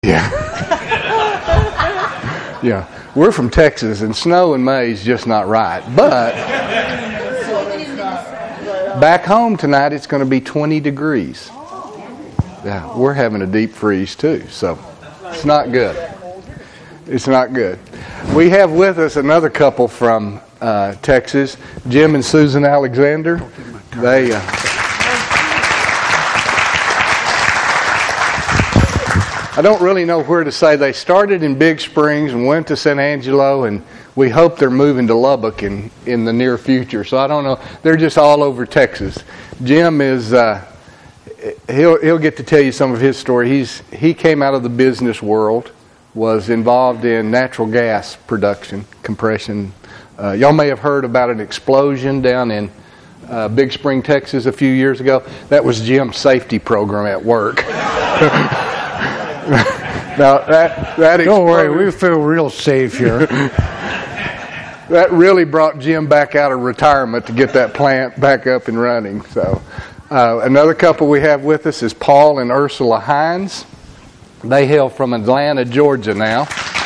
Yeah. Yeah. We're from Texas, and snow in May is just not right. But back home tonight, it's going to be 20 degrees. Yeah, we're having a deep freeze too, so it's not good. It's not good. We have with us another couple from Texas, Jim and Susan Alexander. They I don't really know where to say. They started in Big Springs and went to San Angelo, and we hope they're moving to Lubbock in the near future. So I don't know. They're just all over Texas. Jim is he'll get to tell you some of his story. He came out of the business world, was involved in natural gas production, compression. Y'all may have heard about an explosion down in Big Spring, Texas a few years ago. That was Jim's safety program at work. Now that don't worry, we feel real safe here. That really brought Jim back out of retirement to get that plant back up and running. So another couple we have with us is Paul and Ursula Hines. They hail from Atlanta, Georgia now.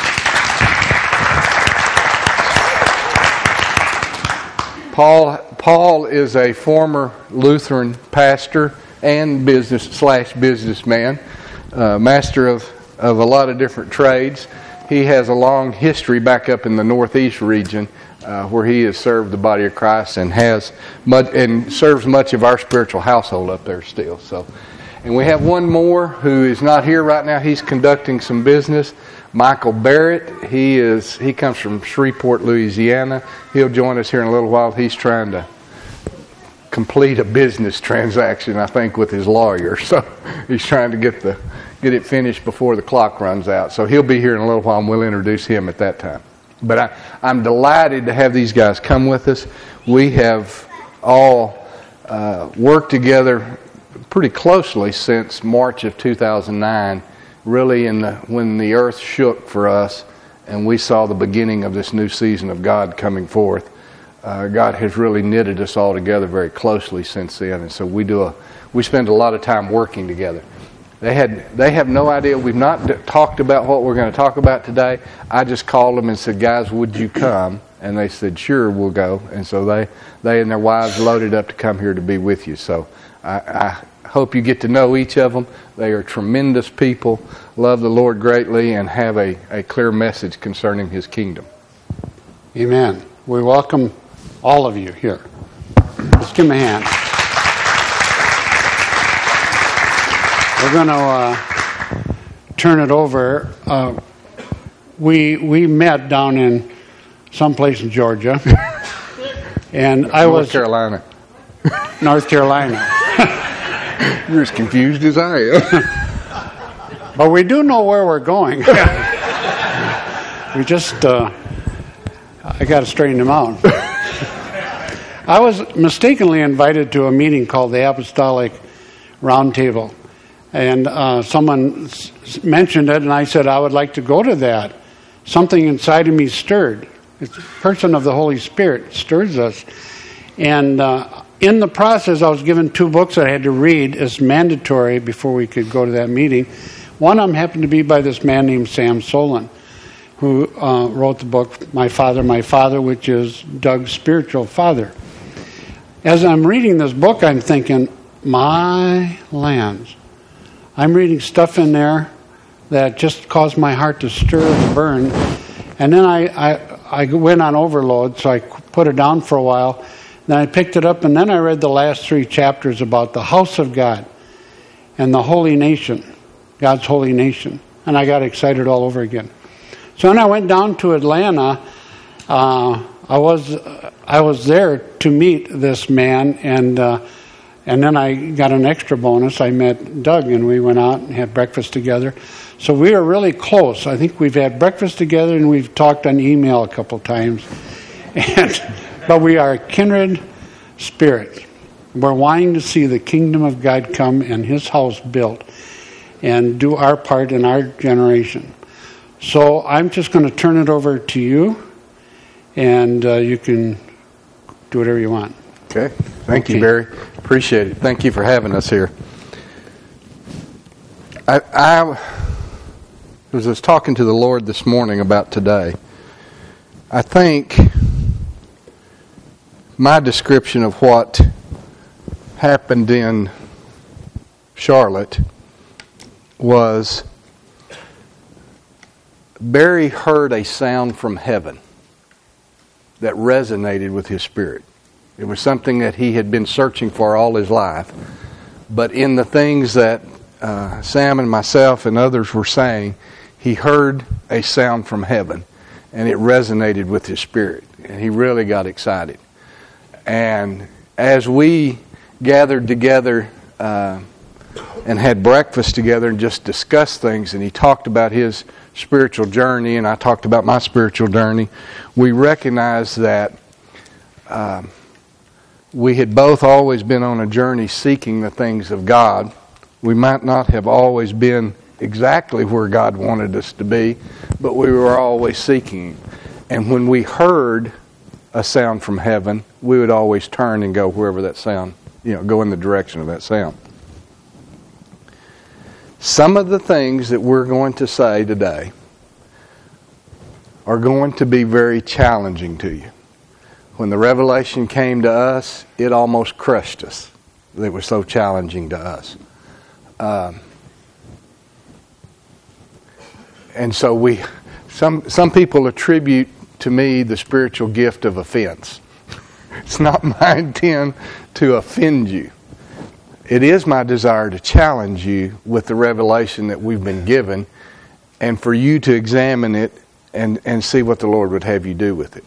Paul is a former Lutheran pastor and businessman. Master of a lot of different trades. He has a long history back up in the Northeast region where he has served the body of Christ and serves much of our spiritual household up there still. So, and we have one more who is not here right now. He's conducting some business. Michael Barrett. He comes from Shreveport, Louisiana. He'll join us here in a little while. He's trying to complete a business transaction, I think, with his lawyer. So he's trying to get it finished before the clock runs out. So he'll be here in a little while, and we'll introduce him at that time. But I'm delighted to have these guys come with us. We have all worked together pretty closely since March of 2009, really when the earth shook for us and we saw the beginning of this new season of God coming forth. God has really knitted us all together very closely since then, and so we spend a lot of time working together. They have no idea. We've not talked about what we're going to talk about today. I just called them and said, "Guys, would you come?" And they said, "Sure, we'll go." And so they and their wives loaded up to come here to be with you. So I hope you get to know each of them. They are tremendous people, love the Lord greatly, and have a clear message concerning His kingdom. Amen. We welcome all of you here. Let's give them a hand. We're going to turn it over. We met down in someplace in Georgia, and North Carolina. North Carolina. You're as confused as I am. But we do know where we're going. We just, I got to straighten them out. I was mistakenly invited to a meeting called the Apostolic Roundtable. And someone mentioned it, and I said, I would like to go to that. Something inside of me stirred. It's the person of the Holy Spirit stirs us. And in the process, I was given 2 books that I had to read as mandatory before we could go to that meeting. One of them happened to be by this man named Sam Solon, who wrote the book, My Father, which is Doug's spiritual father. As I'm reading this book, I'm thinking, my lands. I'm reading stuff in there that just caused my heart to stir and burn. And then I went on overload, so I put it down for a while. Then I picked it up, and then I read the last 3 chapters about the house of God and the holy nation, God's holy nation. And I got excited all over again. So when I went down to Atlanta, I was there to meet this man, and then I got an extra bonus. I met Doug, and we went out and had breakfast together. So we are really close. I think we've had breakfast together, and we've talked on email a couple times. But we are kindred spirits. We're wanting to see the kingdom of God come and His house built and do our part in our generation. So I'm just going to turn it over to you, and you can do whatever you want. Okay. Thank you, Barry. Appreciate it. Thank you for having us here. as I was talking to the Lord this morning about today, I think my description of what happened in Charlotte was Barry heard a sound from heaven that resonated with his spirit. It was something that he had been searching for all his life. But in the things that Sam and myself and others were saying, he heard a sound from heaven, and it resonated with his spirit. And he really got excited. And as we gathered together and had breakfast together and just discussed things, and he talked about his spiritual journey, and I talked about my spiritual journey, we recognized that we had both always been on a journey seeking the things of God. We might not have always been exactly where God wanted us to be, but we were always seeking. And when we heard a sound from heaven, we would always turn and go wherever that sound, go in the direction of that sound. Some of the things that we're going to say today are going to be very challenging to you. When the revelation came to us, it almost crushed us. It was so challenging to us. And so some people attribute to me the spiritual gift of offense. It's not my intent to offend you. It is my desire to challenge you with the revelation that we've been given, and for you to examine it and see what the Lord would have you do with it.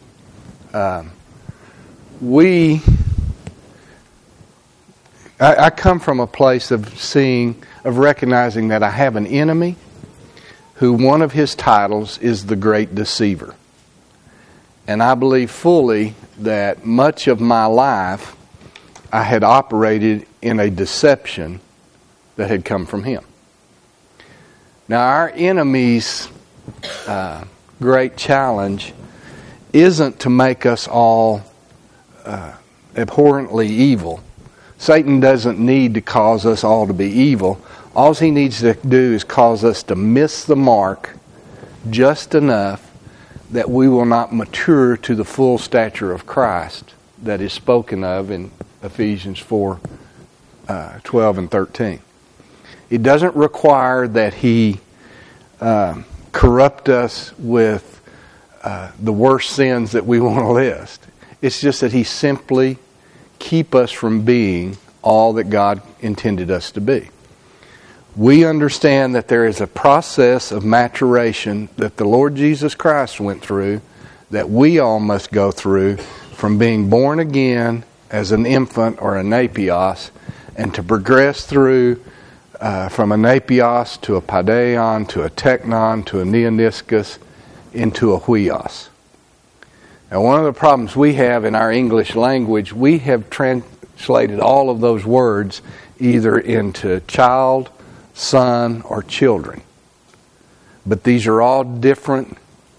I come from a place of recognizing that I have an enemy who one of his titles is the Great Deceiver. And I believe fully that much of my life I had operated in a deception that had come from him. Now, our enemy's great challenge isn't to make us all abhorrently evil. Satan doesn't need to cause us all to be evil. All he needs to do is cause us to miss the mark just enough that we will not mature to the full stature of Christ that is spoken of in Ephesians 4:12 and 13. It doesn't require that he corrupt us with the worst sins that we want to list. It's just that he simply keep us from being all that God intended us to be. We understand that there is a process of maturation that the Lord Jesus Christ went through, that we all must go through, from being born again as an infant or a napios, and to progress through from a napios to a paideon, to a teknon, to a neoniscus, into a huios. Now, one of the problems we have in our English language, we have translated all of those words either into child, son, or children. But these are all different,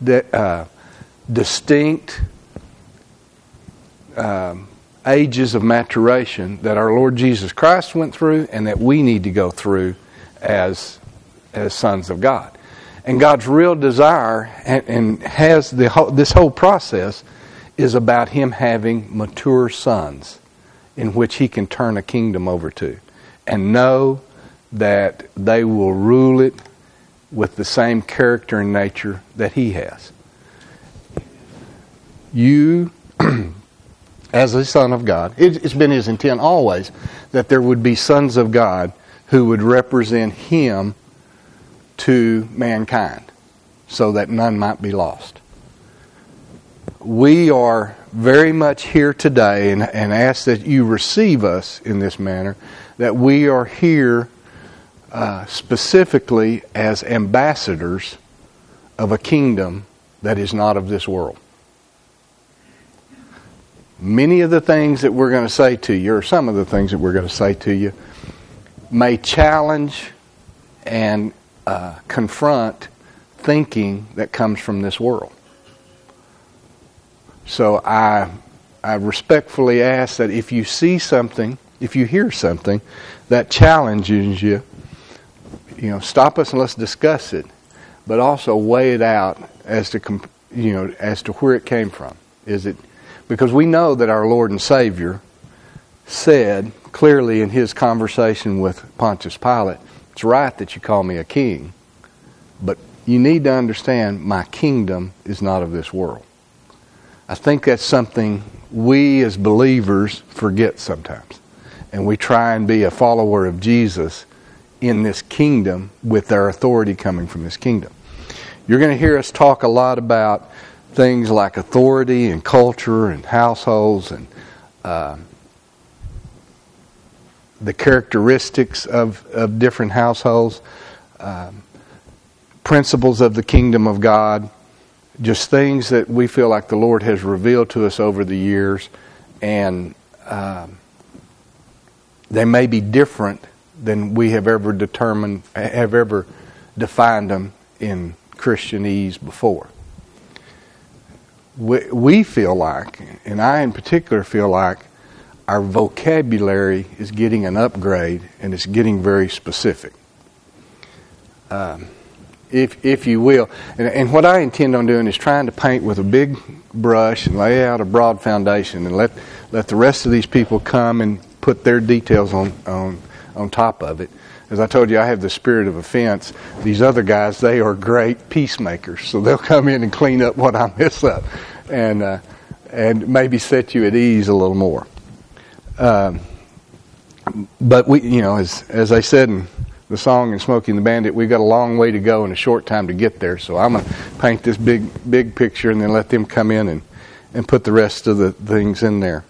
distinct ages of maturation that our Lord Jesus Christ went through and that we need to go through as sons of God. And God's real desire and has this whole process is about Him having mature sons in which He can turn a kingdom over to and know that they will rule it with the same character and nature that He has. You, as a son of God, it's been His intent always that there would be sons of God who would represent Him to mankind so that none might be lost. We are very much here today and ask that you receive us in this manner, that we are here specifically as ambassadors of a kingdom that is not of this world. Many of the things that we're going to say to you, or some of the things that we're going to say to you, may challenge and confront thinking that comes from this world. So I respectfully ask that if you see something, if you hear something that challenges you, stop us and let's discuss it. but also weigh it out as to as to where it came from. Is it because we know that our Lord and Savior said clearly in his conversation with Pontius Pilate, "It's right that you call me a king, but you need to understand my kingdom is not of this world." I think that's something we as believers forget sometimes. And we try and be a follower of Jesus in this kingdom with our authority coming from this kingdom. You're going to hear us talk a lot about things like authority and culture and households and the characteristics of different households, principles of the kingdom of God, just things that we feel like the Lord has revealed to us over the years, and they may be different than we have ever defined them in Christianese before. We feel like, and I in particular feel like, our vocabulary is getting an upgrade and it's getting very specific. If you will. And what I intend on doing is trying to paint with a big brush and lay out a broad foundation and let the rest of these people come and put their details on top of it. As I told you, I have the spirit of offense. These other guys, they are great peacemakers, so they'll come in and clean up what I mess up and maybe set you at ease a little more. But we, as I said in the song in Smokey and the Bandit, we've got a long way to go and a short time to get there. So I'm going to paint this big picture and then let them come in and put the rest of the things in there.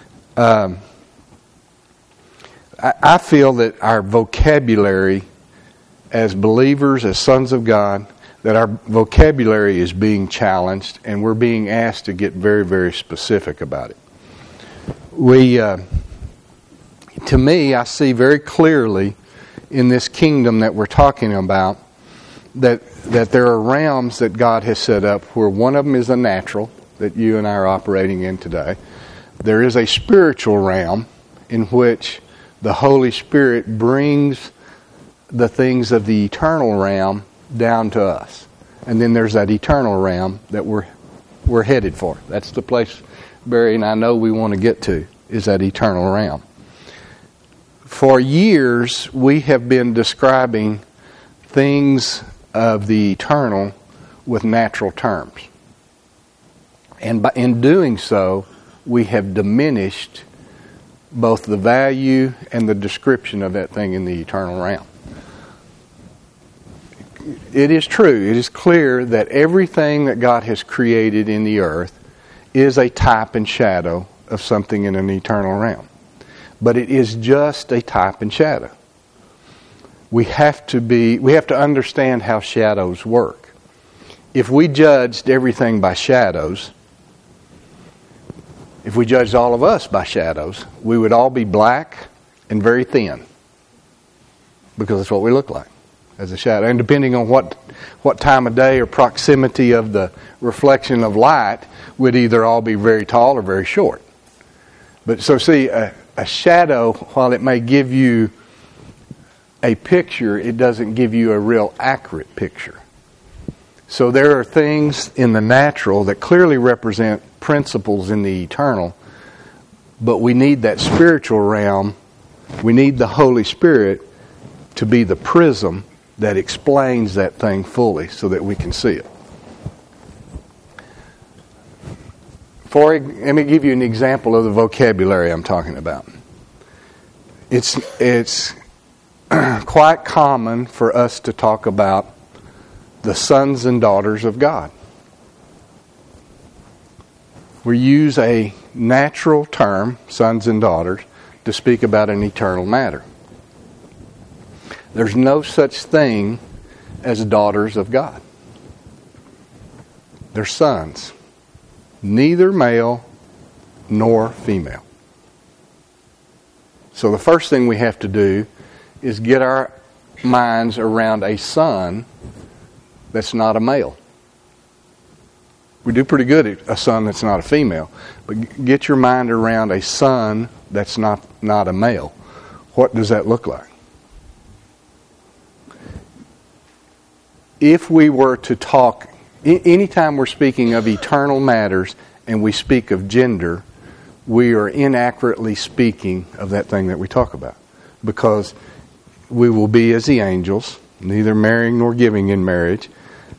I feel that our vocabulary as believers, as sons of God, that our vocabulary is being challenged and we're being asked to get very, very specific about it. To me, I see very clearly in this kingdom that we're talking about that there are realms that God has set up where one of them is a natural that you and I are operating in today. There is a spiritual realm in which the Holy Spirit brings the things of the eternal realm down to us. And then there's that eternal realm that we're headed for. That's the place Barry and I know we want to get to, is that eternal realm. For years, we have been describing things of the eternal with natural terms. And in doing so, we have diminished both the value and the description of that thing in the eternal realm. It is true, it is clear that everything that God has created in the earth is a type and shadow of something in an eternal realm. But it is just a type and shadow. We have to understand how shadows work. If we judged everything by shadows, if we judged all of us by shadows, we would all be black and very thin. Because that's what we look like, as a shadow. And depending on what time of day or proximity of the reflection of light, we'd either all be very tall or very short. But so see, a shadow, while it may give you a picture, it doesn't give you a real accurate picture. So there are things in the natural that clearly represent principles in the eternal, but we need that spiritual realm. We need the Holy Spirit to be the prism that explains that thing fully so that we can see it. Let me give you an example of the vocabulary I'm talking about. It's quite common for us to talk about the sons and daughters of God. We use a natural term, sons and daughters, to speak about an eternal matter. There's no such thing as daughters of God. They're sons. Neither male nor female. So the first thing we have to do is get our minds around a son that's not a male. We do pretty good at a son that's not a female, but get your mind around a son that's not a male. What does that look like? if we were to talk, anytime we're speaking of eternal matters and we speak of gender, we are inaccurately speaking of that thing that we talk about. Because we will be as the angels, neither marrying nor giving in marriage.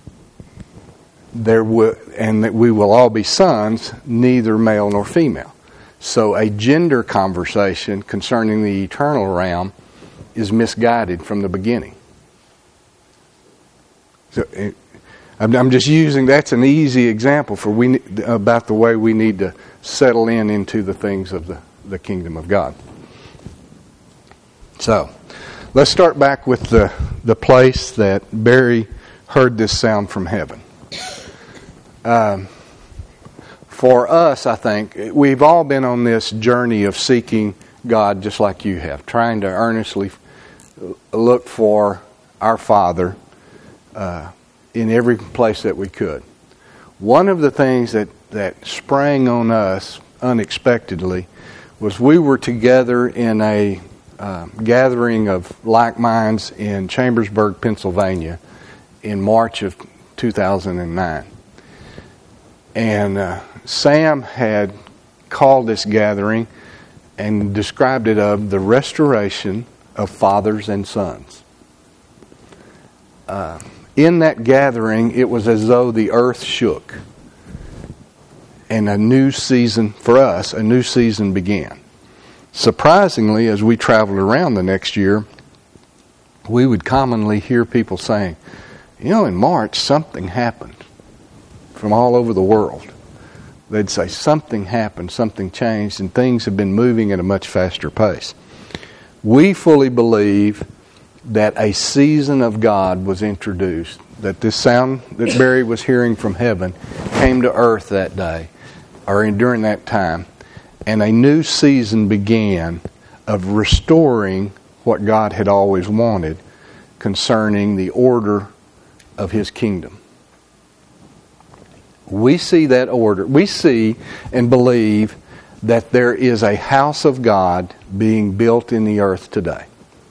And that we will all be sons, neither male nor female. So a gender conversation concerning the eternal realm is misguided from the beginning. So I'm just using, that's an easy example about the way we need to settle into the things of the kingdom of God. So, let's start back with the place that Barry heard this sound from heaven. For us, I think, we've all been on this journey of seeking God just like you have, trying to earnestly look for our Father in every place that we could. One of the things that sprang on us unexpectedly was we were together in a gathering of like minds in Chambersburg, Pennsylvania in March of 2009. And Sam had called this gathering and described it of the restoration of fathers and sons. In that gathering, it was as though the earth shook. And a new season, for us, a new season began. Surprisingly, as we traveled around the next year, we would commonly hear people saying, in March something happened from all over the world. They'd say something happened, something changed, and things have been moving at a much faster pace. We fully believe that a season of God was introduced, that this sound that Barry was hearing from heaven came to earth that day, or during that time, and a new season began of restoring what God had always wanted concerning the order of His kingdom. We see that order. We see and believe that there is a house of God being built in the earth today.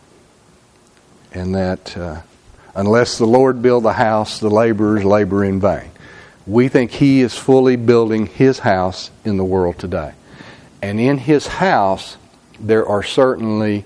And that unless the Lord build the house, the laborers labor in vain. We think He is fully building His house in the world today. And in His house, there are certainly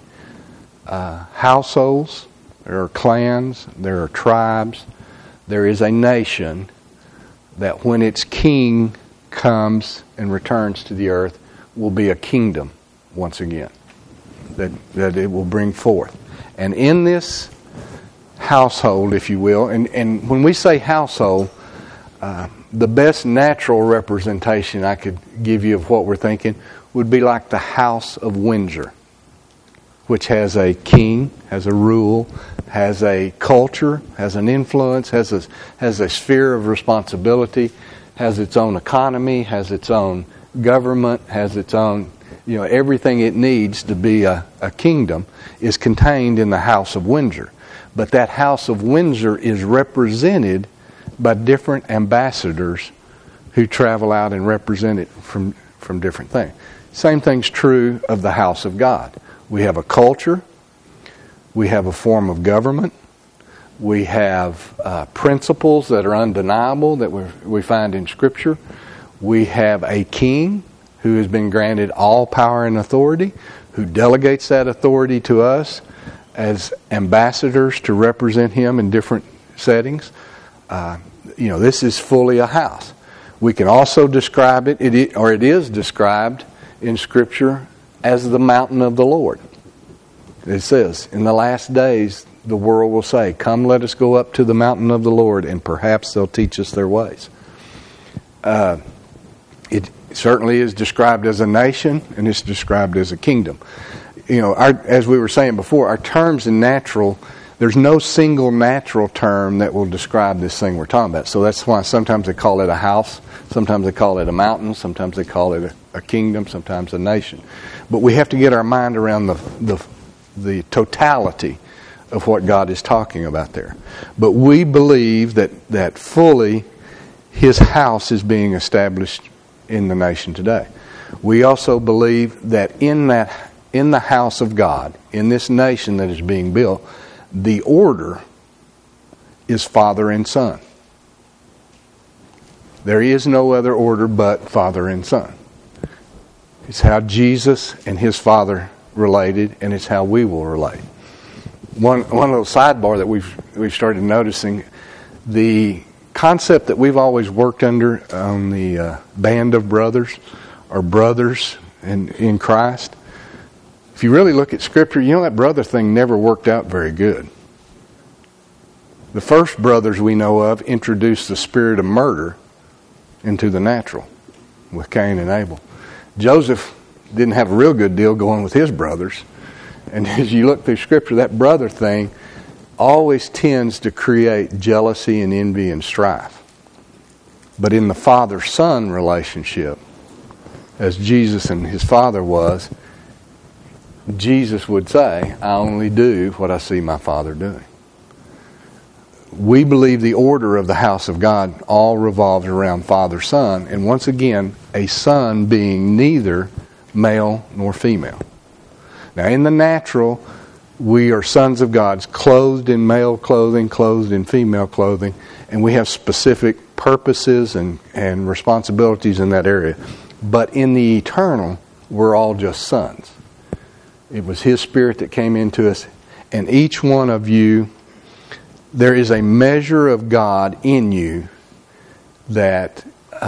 households, there are clans, there are tribes, there is a nation that when its king comes and returns to the earth will be a kingdom once again, that it will bring forth. And in this household, if you will, and when we say household, the best natural representation I could give you of what we're thinking would be like the House of Windsor, which has a king, has a rule, has a culture, has an influence, has a sphere of responsibility, has its own economy, has its own government, has its own, everything it needs to be a kingdom is contained in the House of Windsor. But that House of Windsor is represented by different ambassadors who travel out and represent it from different things. Same thing's true of the house of God. We have a culture, we have a form of government, we have principles that are undeniable that we find in Scripture. We have a king who has been granted all power and authority, who delegates that authority to us as ambassadors to represent him in different settings. This is fully a house. We can also describe it is described in Scripture as the mountain of the Lord. It says, in the last days, the world will say, "Come, let us go up to the mountain of the Lord, and perhaps they'll teach us their ways." It certainly is described as a nation, and it's described as a kingdom. As we were saying before, our terms in natural, there's no single natural term that will describe this thing we're talking about. So that's why sometimes they call it a house, sometimes they call it a mountain, sometimes they call it a kingdom, sometimes a nation. But we have to get our mind around the totality of what God is talking about there. But we believe that fully His house is being established in the nation today. We also believe that in the house of God, in this nation that is being built, the order is Father and Son. There is no other order but Father and Son. It's how Jesus and His Father related, and it's how we will relate. One little sidebar that we've started noticing, the concept that we've always worked under on the band of brothers, or brothers in Christ. If you really look at Scripture, you know that brother thing never worked out very good. The first brothers we know of introduced the spirit of murder into the natural with Cain and Abel. Joseph didn't have a real good deal going with his brothers. And as you look through Scripture, that brother thing always tends to create jealousy and envy and strife. But in the father-son relationship, as Jesus and His Father was, Jesus would say, I only do what I see my Father doing. We believe the order of the house of God all revolves around Father-Son, and once again, a son being neither male nor female. Now, in the natural, we are sons of God, clothed in male clothing, clothed in female clothing, and we have specific purposes and responsibilities in that area. But in the eternal, we're all just sons. It was His Spirit that came into us, and each one of you, there is a measure of God in you that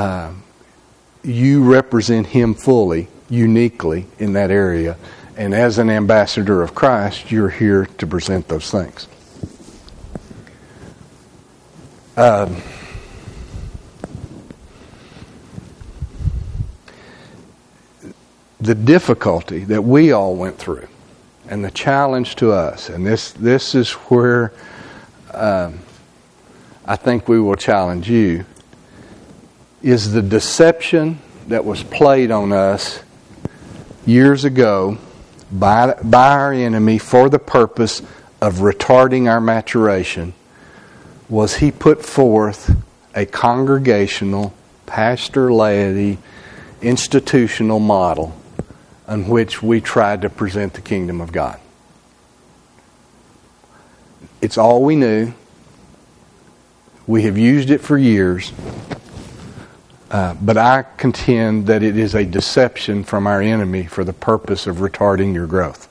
you represent Him fully, uniquely in that area. And as an ambassador of Christ, you're here to present those things. The difficulty that we all went through, and the challenge to us, and this is where I think we will challenge you, is the deception that was played on us years ago by our enemy for the purpose of retarding our maturation. Was he put forth a congregational, pastor laity, institutional model on which we tried to present the kingdom of God. It's all we knew. We have used it for years. But I contend that it is a deception from our enemy for the purpose of retarding your growth.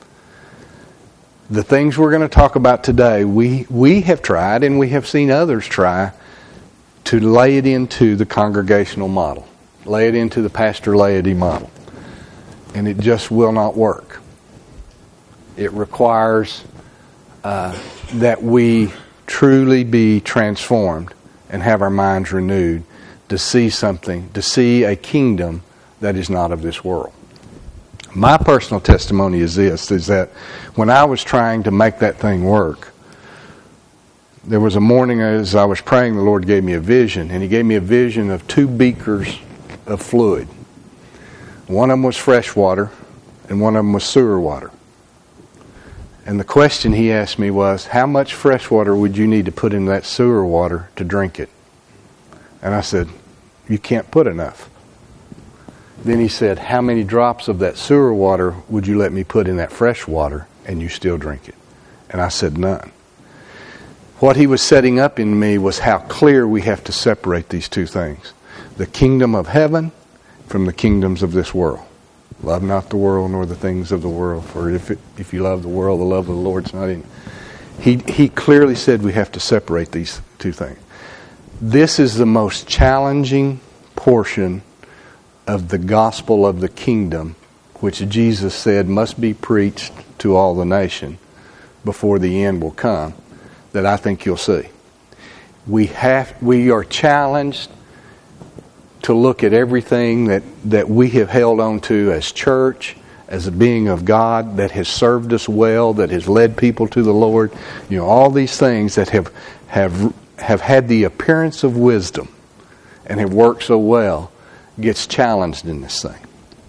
The things we're going to talk about today, we have tried and we have seen others try to lay it into the congregational model. Lay it into the pastor laity model. And it just will not work. It requires that we truly be transformed and have our minds renewed to see something, to see a kingdom that is not of this world. My personal testimony is this, is that when I was trying to make that thing work, there was a morning as I was praying, the Lord gave me a vision, and He gave me a vision of 2 beakers of fluid. One of them was fresh water, and one of them was sewer water. And the question He asked me was, how much fresh water would you need to put in that sewer water to drink it? And I said, you can't put enough. Then He said, how many drops of that sewer water would you let me put in that fresh water and you still drink it? And I said, none. What He was setting up in me was how clear we have to separate these two things. The kingdom of heaven from the kingdoms of this world. Love not the world nor the things of the world, for if you love the world, the love of the Lord's not in you. He clearly said we have to separate these two things. This is the most challenging portion of the gospel of the kingdom, which Jesus said must be preached to all the nation before the end will come, that I think you'll see. We are challenged to look at everything that we have held on to as church, as a being of God, that has served us well, that has led people to the Lord. You know, all these things that have had the appearance of wisdom and have worked so well gets challenged in this thing.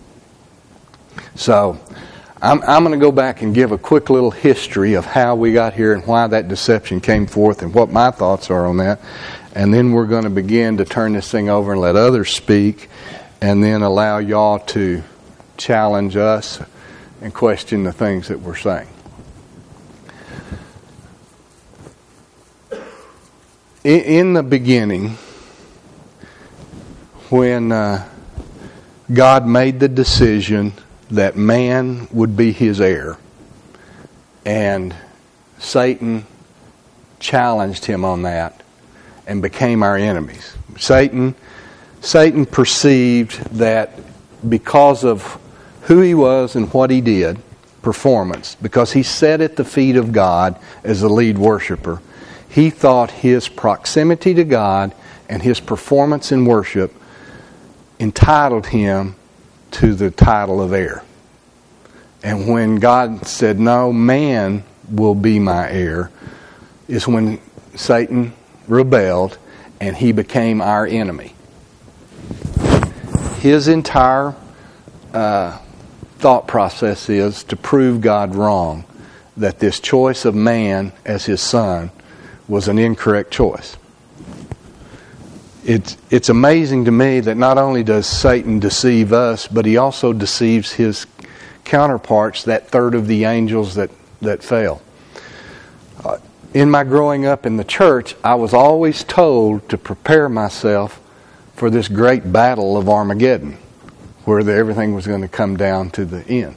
So I'm going to go back and give a quick little history of how we got here and why that deception came forth and what my thoughts are on that. And then we're going to begin to turn this thing over and let others speak, and then allow y'all to challenge us and question the things that we're saying. in the beginning, when God made the decision that man would be his heir, and Satan challenged him on that and became our enemies. Satan perceived that because of who he was and what he did, performance, because he sat at the feet of God as the lead worshiper, he thought his proximity to God and his performance in worship entitled him to the title of heir. And when God said, no, man will be my heir, is when Satan rebelled and he became our enemy. His entire thought process is to prove God wrong, that this choice of man as his son was an incorrect choice. It's amazing to me that not only does Satan deceive us, but he also deceives his counterparts, that third of the angels that fell. In my growing up in the church, I was always told to prepare myself for this great battle of Armageddon, where everything was going to come down to the end.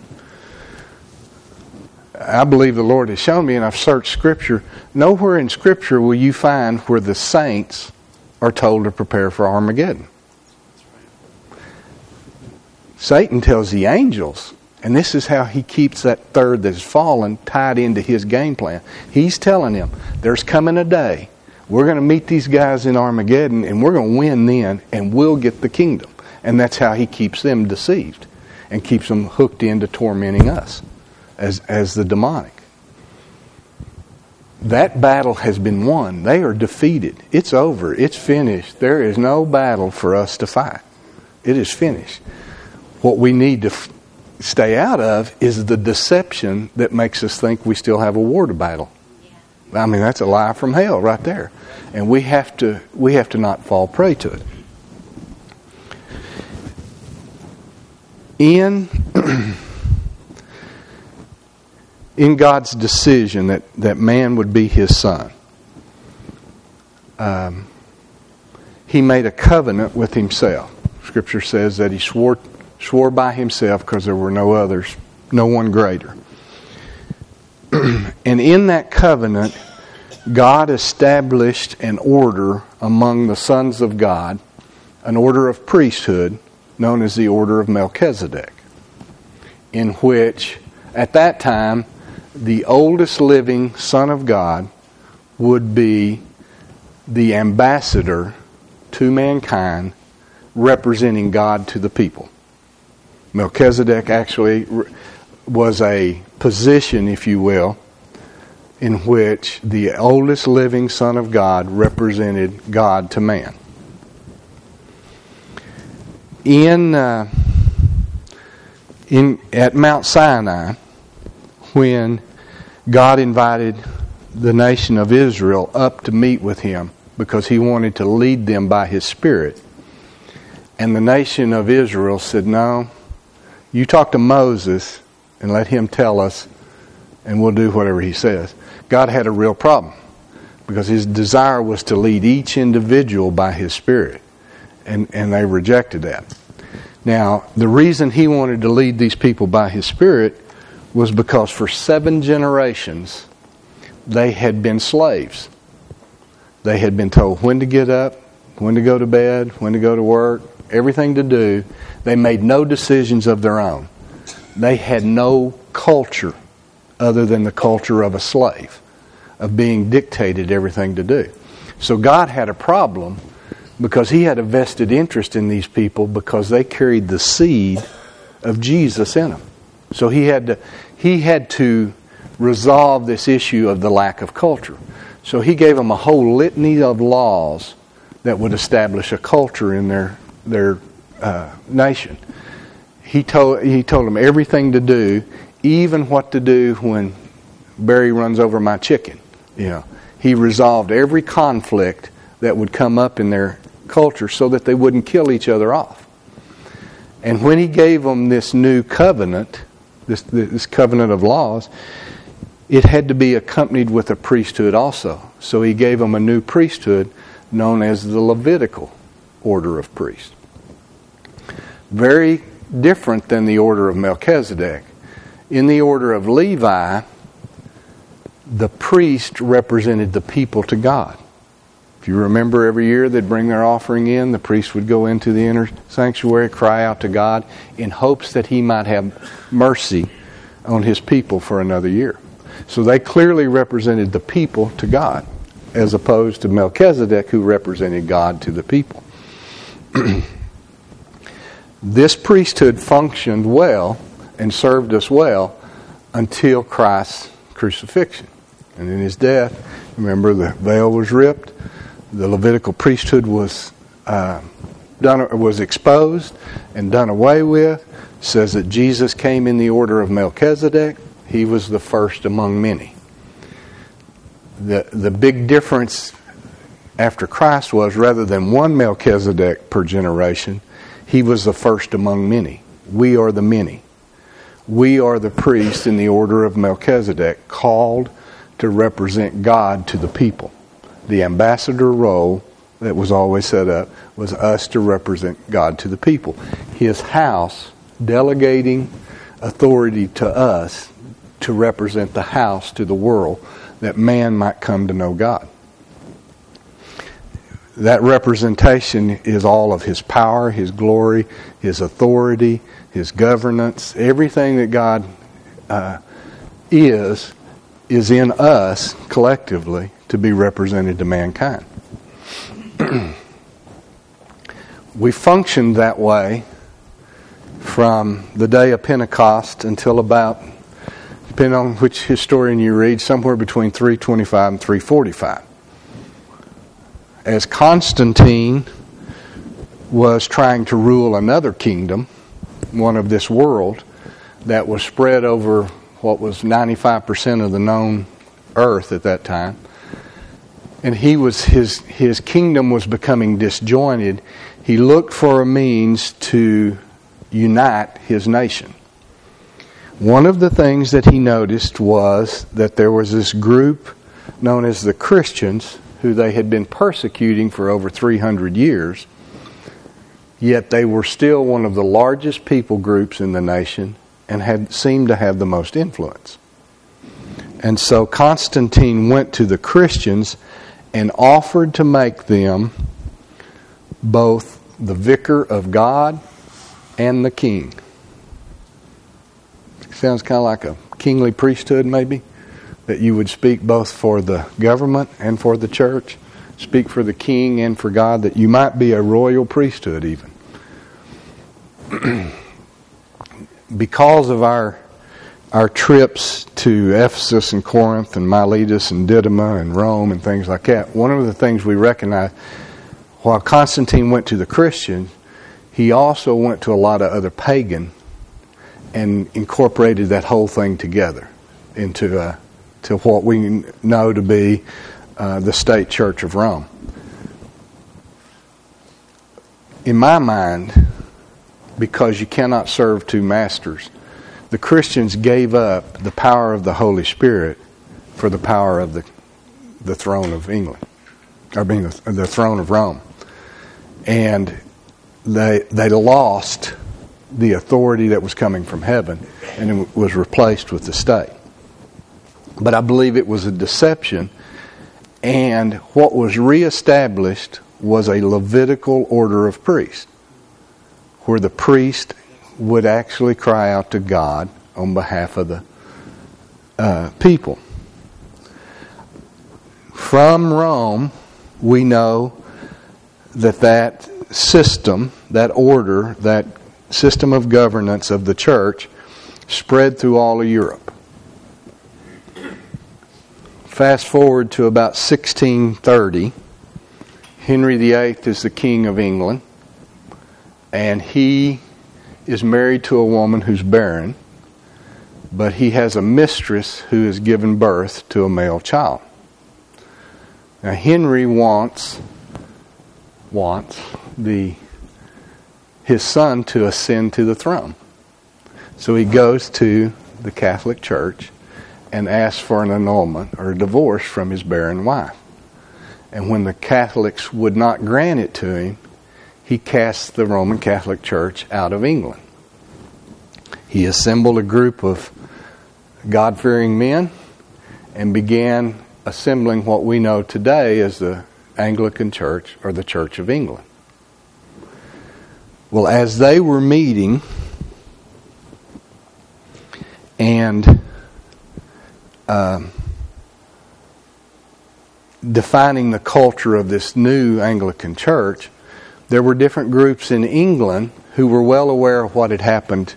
I believe the Lord has shown me, and I've searched Scripture. Nowhere in Scripture will you find where the saints are told to prepare for Armageddon. Satan tells the angels, and this is how he keeps that third that has fallen tied into his game plan. He's telling them, there's coming a day, we're going to meet these guys in Armageddon, and we're going to win then, and we'll get the kingdom. And that's how he keeps them deceived and keeps them hooked into tormenting us as the demonic. That battle has been won. They are defeated. It's over. It's finished. There is no battle for us to fight. It is finished. What we need to stay out of is the deception that makes us think we still have a war to battle. I mean, that's a lie from hell right there. And we have to not fall prey to it. In God's decision that man would be his son, he made a covenant with himself. Scripture says that he swore by himself because there were no others, no one greater. And in that covenant, God established an order among the sons of God, an order of priesthood known as the order of Melchizedek, in which at that time the oldest living Son of God would be the ambassador to mankind, representing God to the people. Melchizedek actually was a position, if you will, in which the oldest living Son of God represented God to man. At Mount Sinai, when God invited the nation of Israel up to meet with him because he wanted to lead them by his Spirit, and the nation of Israel said, no, you talk to Moses and let him tell us and we'll do whatever he says. God had a real problem because his desire was to lead each individual by his Spirit, and they rejected that. Now, the reason he wanted to lead these people by his Spirit was because for 7 generations they had been slaves. They had been told when to get up, when to go to bed, when to go to work, everything to do. They made no decisions of their own. They had no culture other than the culture of a slave, of being dictated everything to do. So God had a problem because he had a vested interest in these people because they carried the seed of Jesus in them. So he had to resolve this issue of the lack of culture. So he gave them a whole litany of laws that would establish a culture in their nation. He told them everything to do, even what to do when Barry runs over my chicken. You know, he resolved every conflict that would come up in their culture so that they wouldn't kill each other off. And when he gave them this new covenant, this covenant of laws, it had to be accompanied with a priesthood also. So he gave them a new priesthood known as the Levitical order of priests. Very different than the order of Melchizedek. In the order of Levi, the priest represented the people to God. If you remember, every year they'd bring their offering in, the priest would go into the inner sanctuary, cry out to God in hopes that he might have mercy on his people for another year. So they clearly represented the people to God, as opposed to Melchizedek, who represented God to the people. This priesthood functioned well and served us well until Christ's crucifixion. And in his death, remember, the veil was ripped, the Levitical priesthood was exposed and done away with. It says that Jesus came in the order of Melchizedek. He was the first among many. The big difference after Christ was, rather than one Melchizedek per generation, he was the first among many. We are the many. We are the priests in the order of Melchizedek, called to represent God to the people. The ambassador role that was always set up was us to represent God to the people. His house delegating authority to us to represent the house to the world, that man might come to know God. That representation is all of his power, his glory, his authority, his governance. Everything that God is in us collectively to be represented to mankind. We functioned that way from the day of Pentecost until about, depending on which historian you read, somewhere between 325 and 345. As Constantine was trying to rule another kingdom, one of this world, that was spread over what was 95% of the known earth at that time, and his kingdom was becoming disjointed, he looked for a means to unite his nation. One of the things that he noticed was that there was this group known as the Christians, who they had been persecuting for over 300 years, yet they were still one of the largest people groups in the nation and had seemed to have the most influence. And so Constantine went to the Christians and offered to make them both the vicar of God and the king. Sounds kind of like a kingly priesthood, maybe, that you would speak both for the government and for the church, speak for the king and for God, that you might be a royal priesthood even. Because of our trips to Ephesus and Corinth and Miletus and Didyma and Rome and things like that, one of the things we recognize, while Constantine went to the Christians, he also went to a lot of other pagan and incorporated that whole thing together into to what we know to be the state church of Rome. In my mind, because you cannot serve two masters, the Christians gave up the power of the Holy Spirit for the power of the throne of England, I mean the throne of Rome. And they lost the authority that was coming from heaven, and it was replaced with the state. But I believe it was a deception, and what was reestablished was a Levitical order of priests, where the priest would actually cry out to God on behalf of the people. From Rome, we know that system, that order, that system of governance of the church spread through all of Europe. Fast forward to about 1630, Henry VIII is the King of England, and he is married to a woman who's barren, but he has a mistress who has given birth to a male child. Now Henry wants his son to ascend to the throne. So he goes to the Catholic Church and asked for an annulment or a divorce from his barren wife. And when the Catholics would not grant it to him, he cast the Roman Catholic Church out of England. He assembled a group of God-fearing men and began assembling what we know today as the Anglican Church or the Church of England. Well, as they were meeting and defining the culture of this new Anglican Church, there were different groups in England who were well aware of what had happened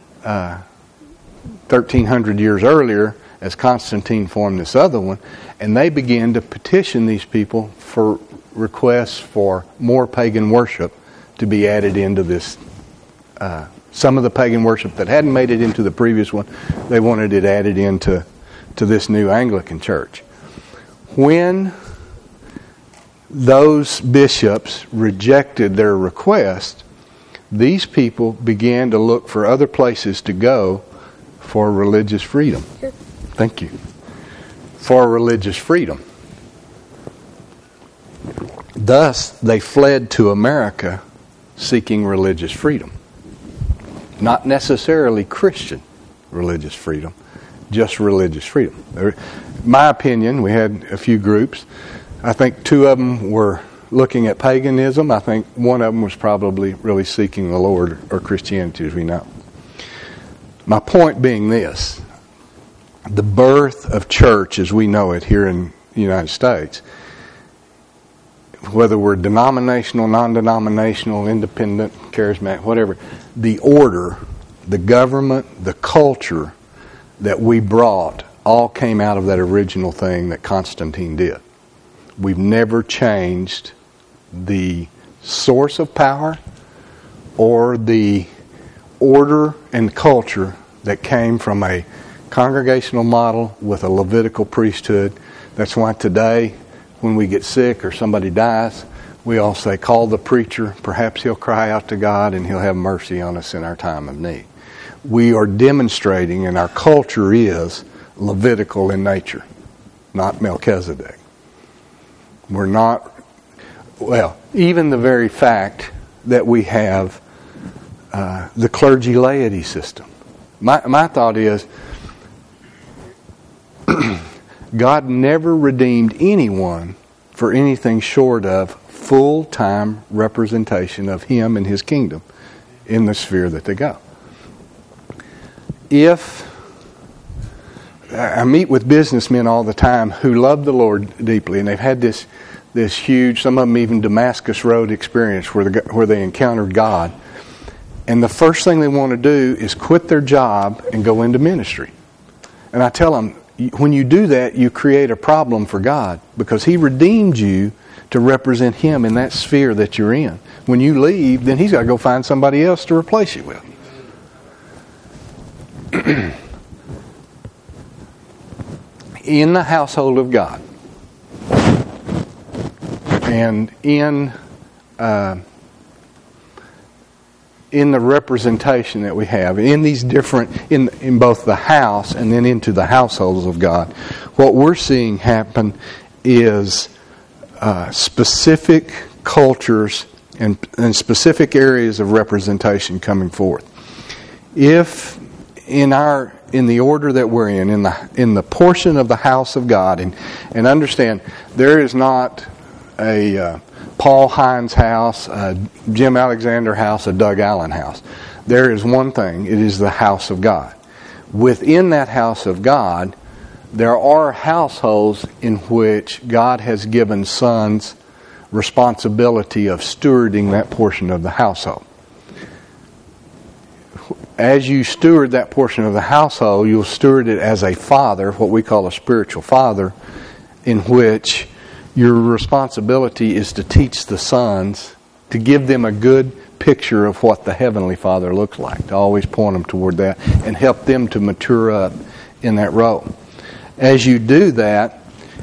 1,300 years earlier as Constantine formed this other one, and they began to petition these people for requests for more pagan worship to be added into this. Some of the pagan worship that hadn't made it into the previous one, they wanted it added into this new Anglican Church. When those bishops rejected their request, these people began to look for other places to go for religious freedom. Thank you. For religious freedom. Thus, they fled to America seeking religious freedom. Not necessarily Christian religious freedom, just religious freedom. In my opinion, we had a few groups. I think two of them were looking at paganism. I think one of them was probably really seeking the Lord or Christianity as we know. My point being this: the birth of church as we know it here in the United States, whether we're denominational, non-denominational, independent, charismatic, whatever, the order, the government, the culture that we brought all came out of that original thing that Constantine did. We've never changed the source of power or the order and culture that came from a congregational model with a Levitical priesthood. That's why today, when we get sick or somebody dies, we all say, call the preacher, perhaps he'll cry out to God and he'll have mercy on us in our time of need. We are demonstrating, and our culture is Levitical in nature, not Melchizedek. We're not, even the very fact that we have the clergy laity system. My thought is, God never redeemed anyone for anything short of full-time representation of Him and His kingdom in the sphere that they go. If I meet with businessmen all the time who love the Lord deeply, and they've had this huge, some of them even Damascus Road experience where they encountered God, and the first thing they want to do is quit their job and go into ministry. And I tell them, when you do that, you create a problem for God, because He redeemed you to represent Him in that sphere that you're in. When you leave, then He's got to go find somebody else to replace you with. In the household of God, and in the representation that we have in these different, in both the house and then into the households of God, what we're seeing happen is specific cultures and specific areas of representation coming forth. If in the order that we're in the portion of the house of God, and understand, there is not a Paul Hines house, a Jim Alexander house, a Doug Allen house. There is one thing. It is the house of God. Within that house of God, there are households in which God has given sons responsibility of stewarding that portion of the household. As you steward that portion of the household, you'll steward it as a father, what we call a spiritual father, in which your responsibility is to teach the sons, to give them a good picture of what the Heavenly Father looks like, to always point them toward that and help them to mature up in that role. As you do that,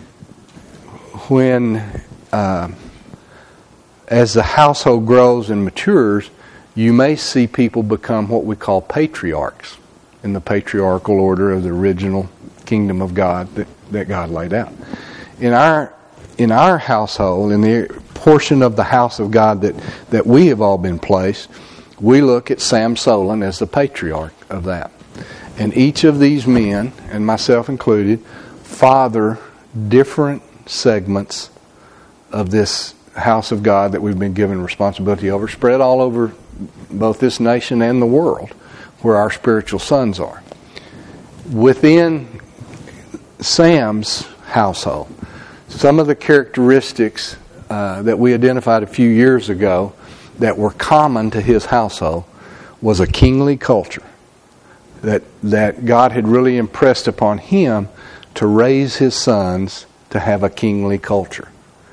as the household grows and matures, you may see people become what we call patriarchs in the patriarchal order of the original kingdom of God that God laid out. In our household, in the portion of the house of God that we have all been placed, we look at Sam Solon as the patriarch of that. And each of these men, and myself included, father different segments of this house of God that we've been given responsibility over, spread all over both this nation and the world, where our spiritual sons are. Within Sam's household, some of the characteristics that we identified a few years ago that were common to his household was a kingly culture that God had really impressed upon him to raise his sons to have a kingly culture.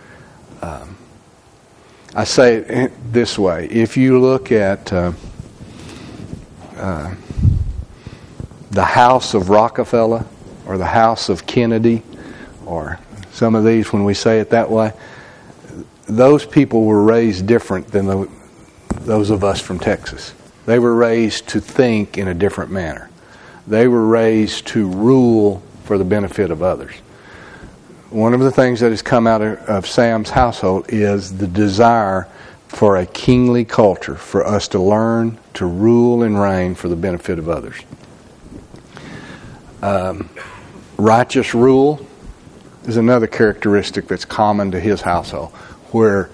I say it this way: if you look at the house of Rockefeller or the house of Kennedy, or some of these, when we say it that way, those people were raised different than those of us from Texas. They were raised to think in a different manner. They were raised to rule for the benefit of others. One of the things that has come out of Sam's household is the desire for a kingly culture, for us to learn to rule and reign for the benefit of others. Righteous rule is another characteristic that's common to his household, where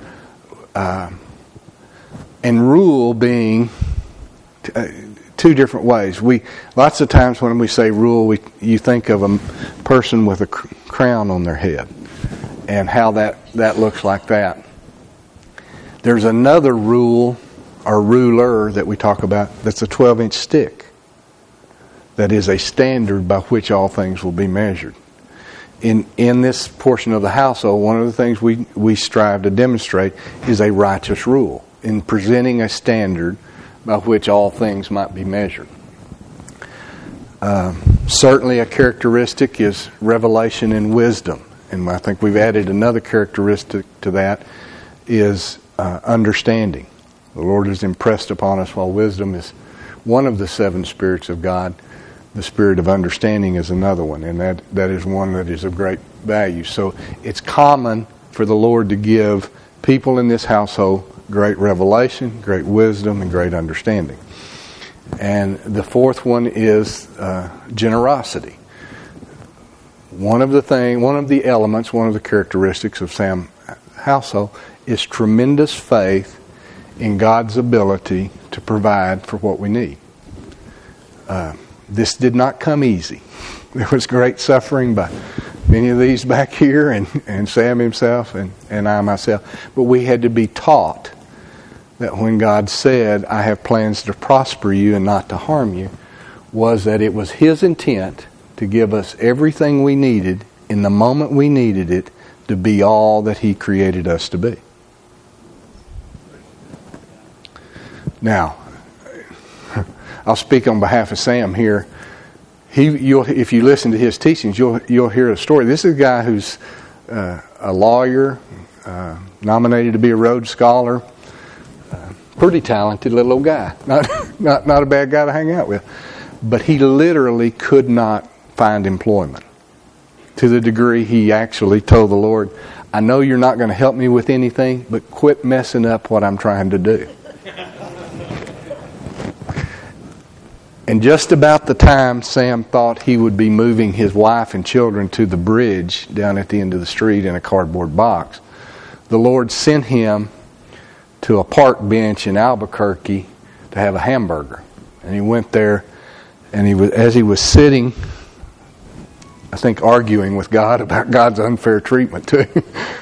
and rule being two different ways. Lots of times when we say rule, you think of a person with a crown on their head and how that looks like that. There's another rule or ruler that we talk about that's a 12-inch stick. That is a standard by which all things will be measured. In this portion of the household, one of the things we strive to demonstrate is a righteous rule in presenting a standard by which all things might be measured. Certainly a characteristic is revelation and wisdom. And I think we've added another characteristic to that is understanding. The Lord has impressed upon us, while wisdom is one of the 7 spirits of God, the spirit of understanding is another one, and that is one that is of great value. So it's common for the Lord to give people in this household great revelation, great wisdom, and great understanding. And the fourth one is generosity. One of the characteristics of Sam's household is tremendous faith in God's ability to provide for what we need. This did not come easy. There was great suffering by many of these back here, and Sam himself and I myself. But we had to be taught that when God said, "I have plans to prosper you and not to harm you," was that it was His intent to give us everything we needed in the moment we needed it to be all that He created us to be. Now, I'll speak on behalf of Sam here. If you listen to his teachings, you'll hear a story. This is a guy who's a lawyer, nominated to be a Rhodes Scholar, pretty talented little old guy, not a bad guy to hang out with, but he literally could not find employment, to the degree he actually told the Lord, "I know you're not going to help me with anything, but quit messing up what I'm trying to do." And just about the time Sam thought he would be moving his wife and children to the bridge down at the end of the street in a cardboard box, the Lord sent him to a park bench in Albuquerque to have a hamburger. And he went there, and as he was sitting, I think arguing with God about God's unfair treatment to him,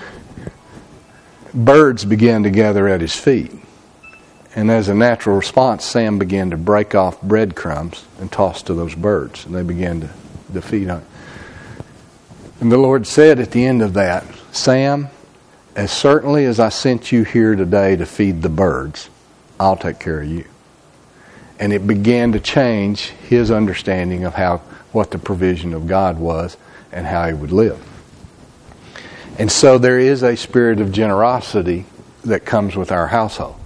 birds began to gather at his feet. And as a natural response, Sam began to break off breadcrumbs and toss to those birds. And they began to feed on it. And the Lord said at the end of that, "Sam, as certainly as I sent you here today to feed the birds, I'll take care of you." And it began to change his understanding of what the provision of God was and how he would live. And so there is a spirit of generosity that comes with our household.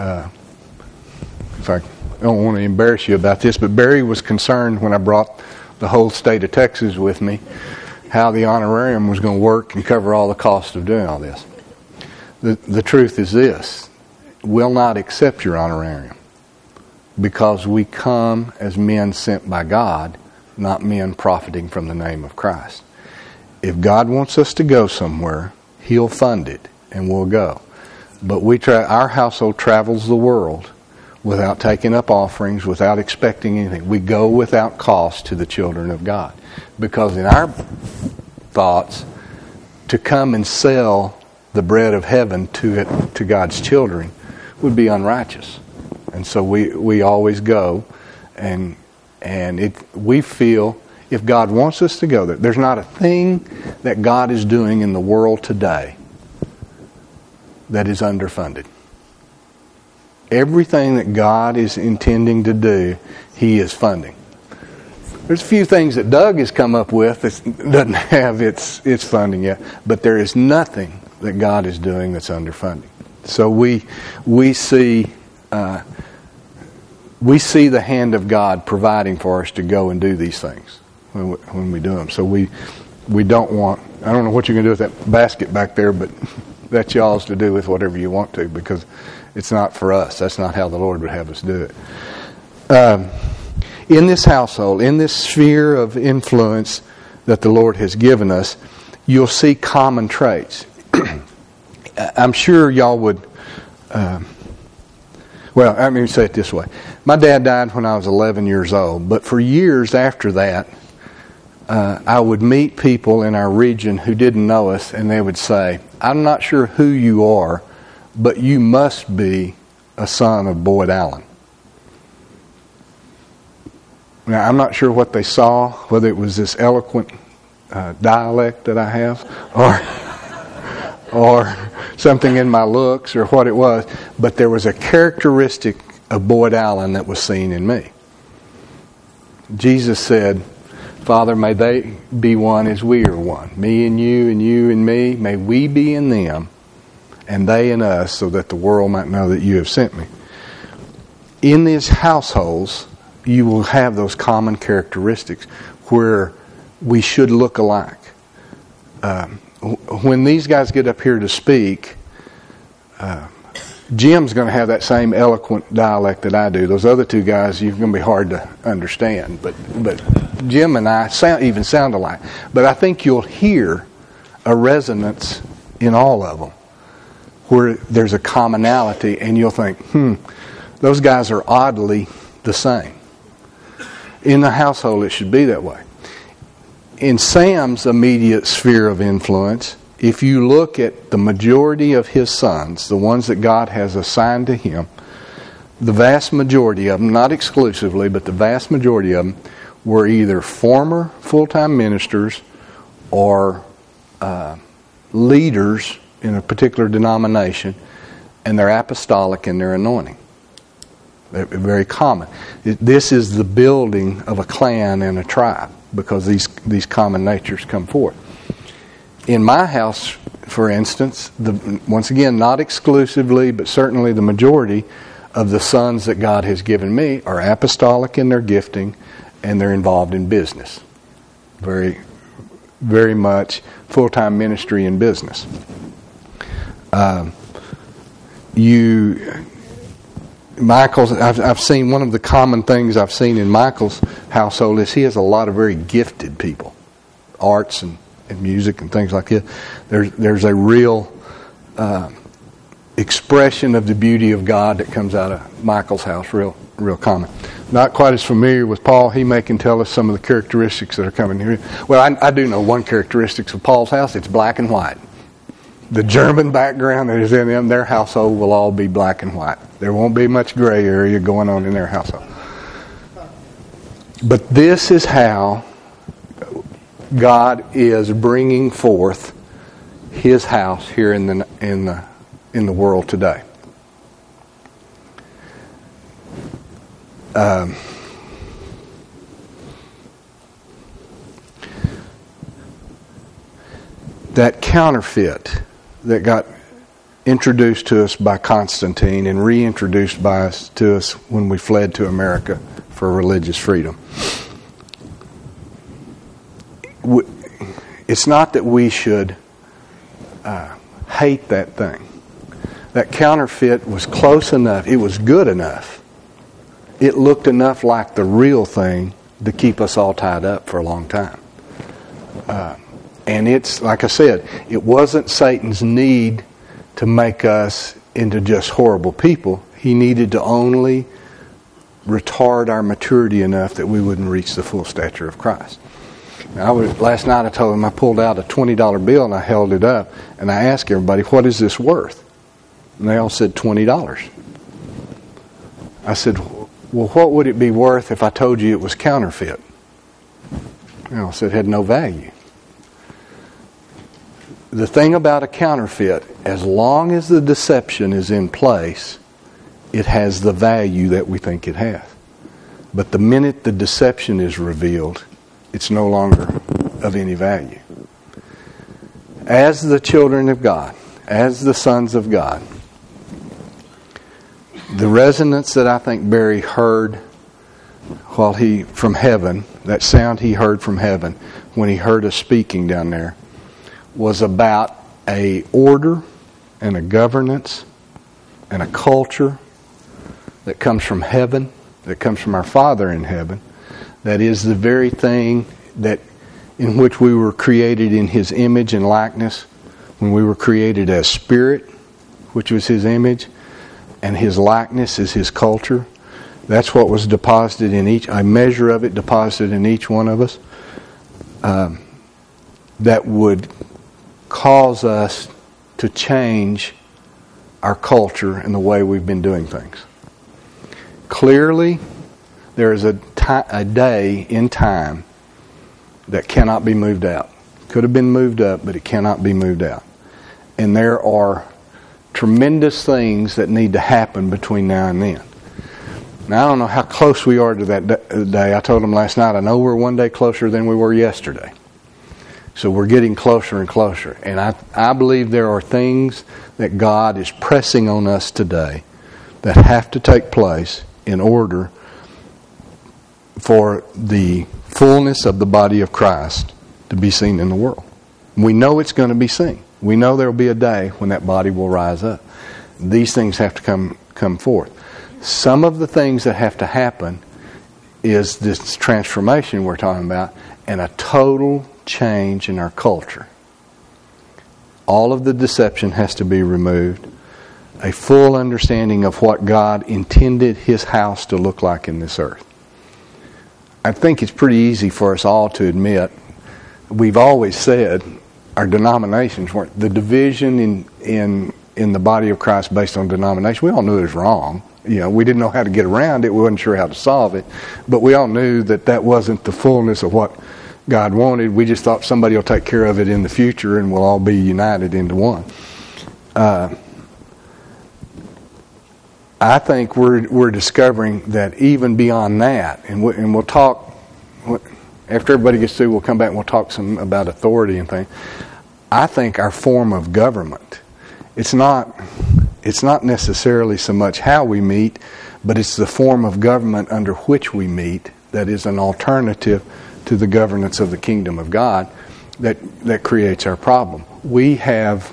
In fact, I don't want to embarrass you about this, but Barry was concerned when I brought the whole state of Texas with me how the honorarium was going to work and cover all the cost of doing all this. The truth is this: we'll not accept your honorarium because we come as men sent by God, not men profiting from the name of Christ. If God wants us to go somewhere, He'll fund it and we'll go. But our household travels the world without taking up offerings, without expecting anything. We go without cost to the children of God. Because in our thoughts, to come and sell the bread of heaven to God's children would be unrighteous. And so we always go, and we feel if God wants us to go there, there's not a thing that God is doing in the world today that is underfunded. Everything that God is intending to do, He is funding. There's a few things that Doug has come up with that doesn't have its funding yet, but there is nothing that God is doing that's underfunding. So we see the hand of God providing for us to go and do these things when we do them. So we don't want. I don't know what you're going to do with that basket back there, but that's y'all's to do with whatever you want to, because it's not for us. That's not how the Lord would have us do it. In this household, in this sphere of influence that the Lord has given us, you'll see common traits. I'm sure y'all would... well, let me say it this way. My dad died when I was 11 years old, but for years after that, I would meet people in our region who didn't know us, and they would say, "I'm not sure who you are, but you must be a son of Boyd Allen." Now, I'm not sure what they saw, whether it was this eloquent dialect that I have, or something in my looks, or what it was, but there was a characteristic of Boyd Allen that was seen in me. Jesus said, "Father, may they be one as we are one. Me and you and me, may we be in them, and they in us, so that the world might know that you have sent me." In these households, you will have those common characteristics where we should look alike. When these guys get up here to speak, Jim's going to have that same eloquent dialect that I do. Those other two guys, you're going to be hard to understand. But Jim and I even sound alike. But I think you'll hear a resonance in all of them where there's a commonality, and you'll think, those guys are oddly the same. In the household, it should be that way. In Sam's immediate sphere of influence, if you look at the majority of his sons, the ones that God has assigned to him, the vast majority of them, not exclusively, but the vast majority of them, were either former full-time ministers or leaders in a particular denomination, and they're apostolic in their anointing. They're very common. This is the building of a clan and a tribe, because these common natures come forth. In my house, for instance, once again, not exclusively, but certainly the majority of the sons that God has given me are apostolic in their gifting, and they're involved in business. Very, very much full-time ministry in business. Michael's, I've seen one of the common things I've seen in Michael's household is he has a lot of very gifted people, arts and music and things like that. There's a real expression of the beauty of God that comes out of Michael's house, real common. Not quite as familiar with Paul. He can tell us some of the characteristics that are coming here. Well, I do know one characteristic of Paul's house. It's black and white. The German background that is in them, their household will all be black and white. There won't be much gray area going on in their household. But this is how God is bringing forth His house here in the world today. That counterfeit that got introduced to us by Constantine and reintroduced to us when we fled to America for religious freedom. it's not that we should hate that thing. That counterfeit was close enough. It was good enough. It looked enough like the real thing to keep us all tied up for a long time. And it's, like I said, it wasn't Satan's need to make us into just horrible people. He needed to only retard our maturity enough that we wouldn't reach the full stature of Christ. Now, last night I told him I pulled out a $20 bill and I held it up and I asked everybody, what is this worth? And they all said $20. I said, well, what would it be worth if I told you it was counterfeit? They all said it had no value. The thing about a counterfeit, as long as the deception is in place, it has the value that we think it has. But the minute the deception is revealed, it's no longer of any value. As the children of God, as the sons of God, the resonance that I think Barry heard from heaven, that sound he heard from heaven when he heard us speaking down there, was about a order and a governance and a culture that comes from heaven, that comes from our Father in heaven, that is the very thing that in which we were created in His image and likeness, when we were created as spirit, which was His image, and His likeness is His culture. That's what was deposited in a measure of it deposited in each one of us, that would cause us to change our culture and the way we've been doing things. Clearly, there is a day in time that cannot be moved out. Could have been moved up, but it cannot be moved out. And there are tremendous things that need to happen between now and then. Now, I don't know how close we are to that day. I told them last night, I know we're one day closer than we were yesterday. So we're getting closer and closer. And I believe there are things that God is pressing on us today that have to take place in order for the fullness of the body of Christ to be seen in the world. We know it's going to be seen. We know there will be a day when that body will rise up. These things have to come forth. Some of the things that have to happen is this transformation we're talking about and a total change in our culture. All of the deception has to be removed. A full understanding of what God intended His house to look like in this earth. I think it's pretty easy for us all to admit, we've always said our denominations weren't, the division in the body of Christ based on denomination, we all knew it was wrong. You know, we didn't know how to get around it, we wasn't sure how to solve it, but we all knew that wasn't the fullness of what God wanted. We just thought somebody will take care of it in the future and we'll all be united into one. I think we're discovering that even beyond that, and we'll talk after everybody gets through. We'll come back and we'll talk some about authority and things. I think our form of government, it's not necessarily so much how we meet, but it's the form of government under which we meet that is an alternative to the governance of the kingdom of God that creates our problem. We have.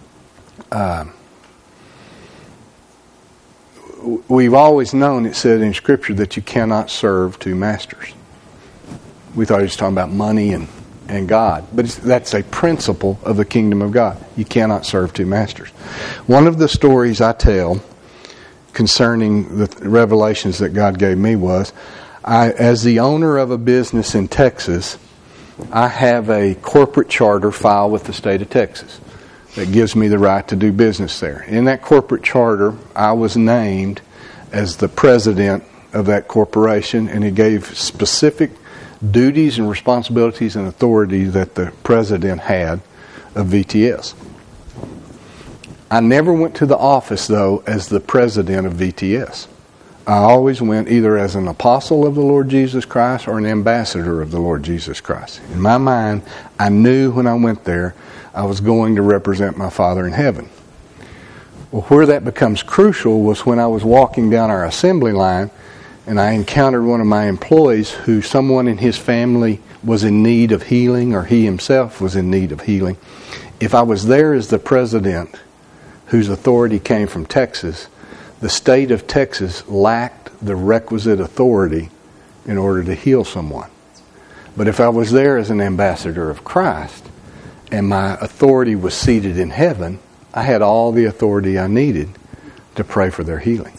We've always known, it said in Scripture, that you cannot serve two masters. We thought he was talking about money and God. But that's a principle of the kingdom of God. You cannot serve two masters. One of the stories I tell concerning the revelations that God gave me was, as the owner of a business in Texas, I have a corporate charter filed with the state of Texas that gives me the right to do business there. In that corporate charter, I was named as the president of that corporation, and it gave specific duties and responsibilities and authority that the president had of VTS. I never went to the office, though, as the president of VTS. I always went either as an apostle of the Lord Jesus Christ or an ambassador of the Lord Jesus Christ. In my mind, I knew when I went there I was going to represent my Father in heaven. Well, where that becomes crucial was when I was walking down our assembly line, and I encountered one of my employees who someone in his family was in need of healing, or he himself was in need of healing, if I was there as the president, whose authority came from Texas, the state of Texas lacked the requisite authority in order to heal someone. But if I was there as an ambassador of Christ, and my authority was seated in heaven, I had all the authority I needed to pray for their healing.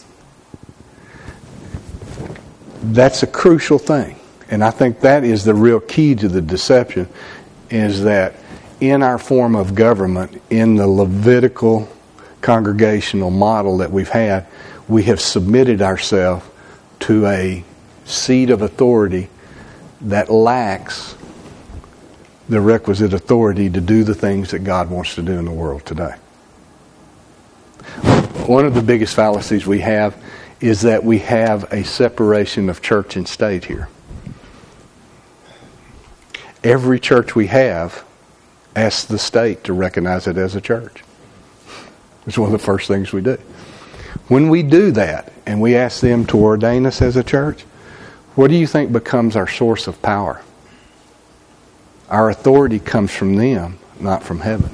That's a crucial thing. And I think that is the real key to the deception, is that in our form of government, in the Levitical congregational model that we've had, we have submitted ourselves to a seat of authority that lacks the requisite authority to do the things that God wants to do in the world today. One of the biggest fallacies we have is that we have a separation of church and state here. Every church we have asks the state to recognize it as a church. It's one of the first things we do. When we do that, and we ask them to ordain us as a church, what do you think becomes our source of power? Our authority comes from them, not from heaven.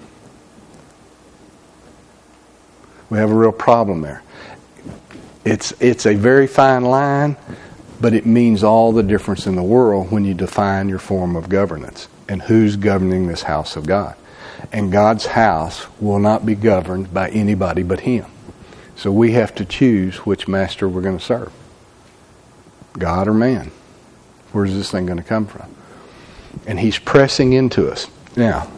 We have a real problem there. It's a very fine line, but it means all the difference in the world when you define your form of governance and who's governing this house of God. And God's house will not be governed by anybody but Him. So we have to choose which master we're going to serve. God or man? Where's this thing going to come from? And He's pressing into us. Now,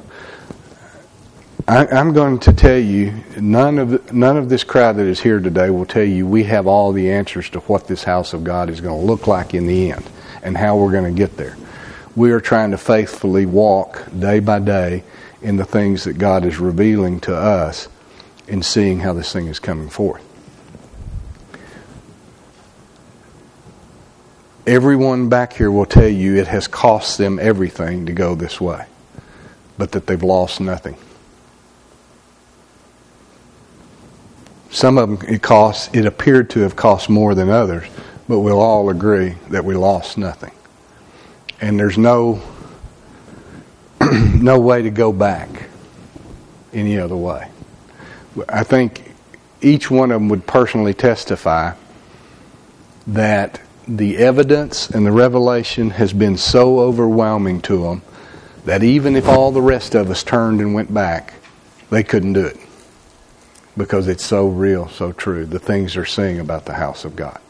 I'm going to tell you, none of this crowd that is here today will tell you we have all the answers to what this house of God is going to look like in the end and how we're going to get there. We are trying to faithfully walk day by day in the things that God is revealing to us and seeing how this thing is coming forth. Everyone back here will tell you it has cost them everything to go this way, but that they've lost nothing. Some of them it appeared to have cost more than others, but we'll all agree that we lost nothing. And there's no way to go back any other way. I think each one of them would personally testify that the evidence and the revelation has been so overwhelming to them that even if all the rest of us turned and went back, they couldn't do it. Because it's so real, so true, the things they're seeing about the house of God.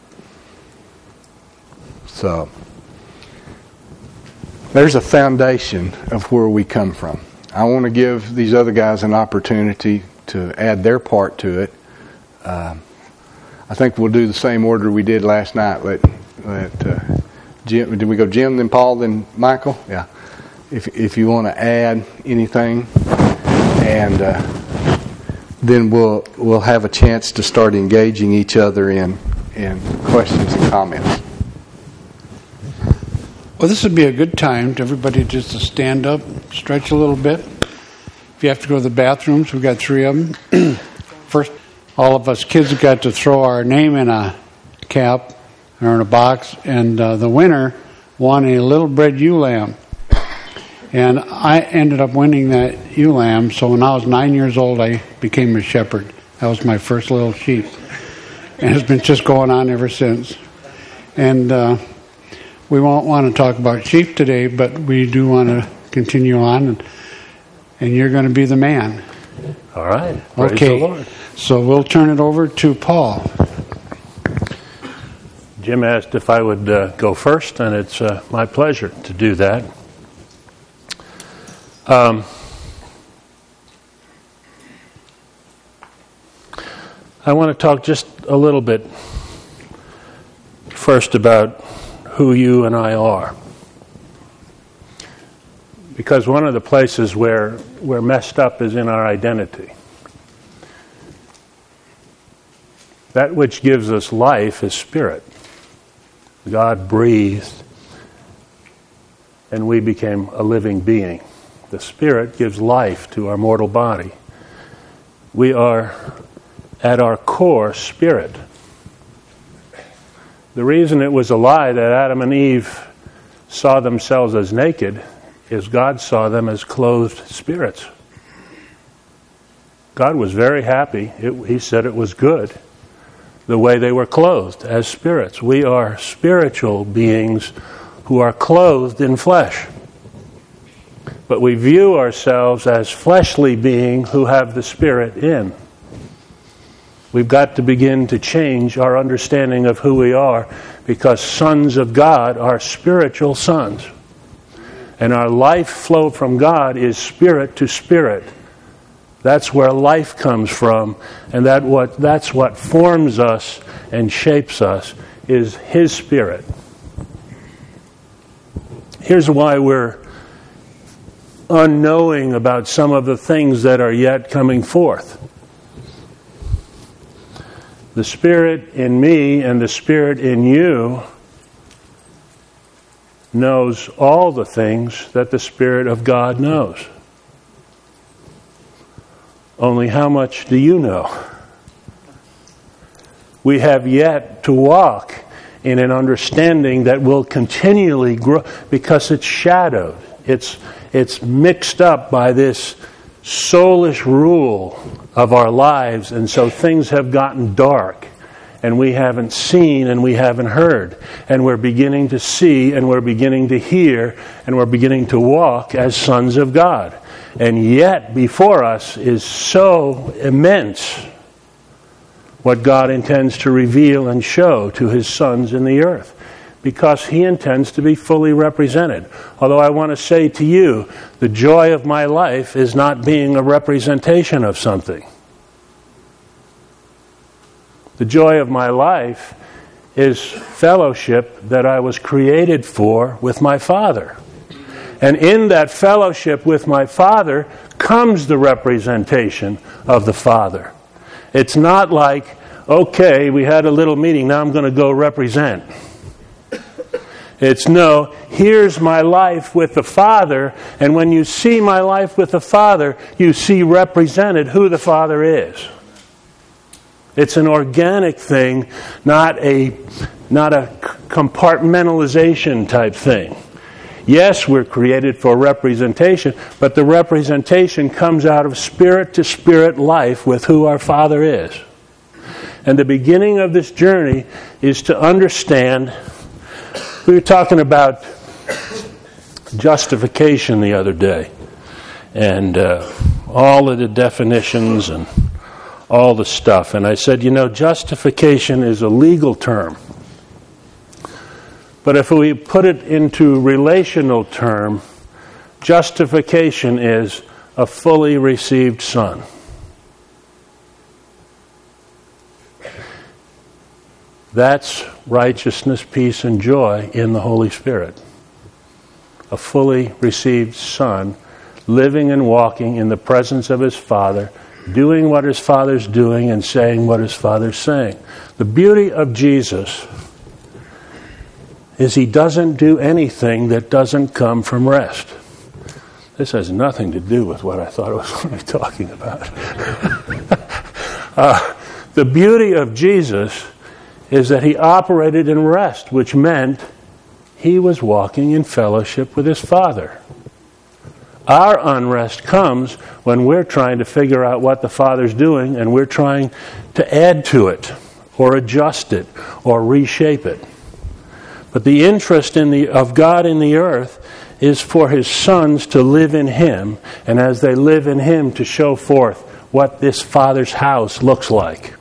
So, there's a foundation of where we come from. I want to give these other guys an opportunity to add their part to it. I think we'll do the same order we did last night. Let Jim, did we go Jim, then Paul, then Michael? Yeah. If you want to add anything, and then we'll have a chance to start engaging each other in questions and comments. Well, this would be a good time to everybody just to stand up, stretch a little bit. If you have to go to the bathrooms, we've got 3 of them. First, all of us kids got to throw our name in a cap or in a box, and the winner won a little bread ewe lamb. And I ended up winning that ewe lamb, so when I was 9 years old, I became a shepherd. That was my first little sheep. And it's been just going on ever since. And we won't want to talk about sheep today, but we do want to continue on, and you're going to be the man. All right. Praise the Lord. So we'll turn it over to Paul. Jim asked if I would go first, and it's my pleasure to do that. I want to talk just a little bit first about who you and I are. Because one of the places where we're messed up is in our identity. That which gives us life is spirit. God breathed, and we became a living being. The spirit gives life to our mortal body. We are, at our core, spirit. The reason it was a lie that Adam and Eve saw themselves as naked is God saw them as clothed spirits. God was very happy. He said it was good the way they were clothed as spirits. We are spiritual beings who are clothed in flesh. But we view ourselves as fleshly beings who have the Spirit in. We've got to begin to change our understanding of who we are, because sons of God are spiritual sons. And our life flow from God is spirit to spirit. That's where life comes from, and that's what forms us and shapes us, is His Spirit. Here's why we're unknowing about some of the things that are yet coming forth. The Spirit in me and the Spirit in you knows all the things that the Spirit of God knows. Only how much do you know? We have yet to walk in an understanding that will continually grow, because it's shadowed. It's mixed up by this soulish rule of our lives, and so things have gotten dark, and we haven't seen and we haven't heard, and we're beginning to see and we're beginning to hear and we're beginning to walk as sons of God. And yet before us is so immense what God intends to reveal and show to His sons in the earth, because He intends to be fully represented. Although I want to say to you, the joy of my life is not being a representation of something. The joy of my life is fellowship that I was created for with my Father. And in that fellowship with my Father comes the representation of the Father. It's not like, okay, we had a little meeting, now I'm going to go represent. It's no, here's my life with the Father, and when you see my life with the Father, you see represented who the Father is. It's an organic thing, not a compartmentalization type thing. Yes, we're created for representation, but the representation comes out of spirit-to-spirit life with who our Father is. And the beginning of this journey is to understand. We were talking about justification the other day, and all of the definitions and all the stuff. And I said, justification is a legal term. But if we put it into relational term, justification is a fully received son. That's righteousness, peace, and joy in the Holy Spirit. A fully received son, living and walking in the presence of his Father, doing what his Father's doing and saying what his Father's saying. The beauty of Jesus is he doesn't do anything that doesn't come from rest. This has nothing to do with what I thought I was going to be talking about. The beauty of Jesus is that he operated in rest, which meant he was walking in fellowship with his Father. Our unrest comes when we're trying to figure out what the Father's doing, and we're trying to add to it or adjust it or reshape it. But the interest of God in the earth is for his sons to live in him, and as they live in him, to show forth what this Father's house looks like.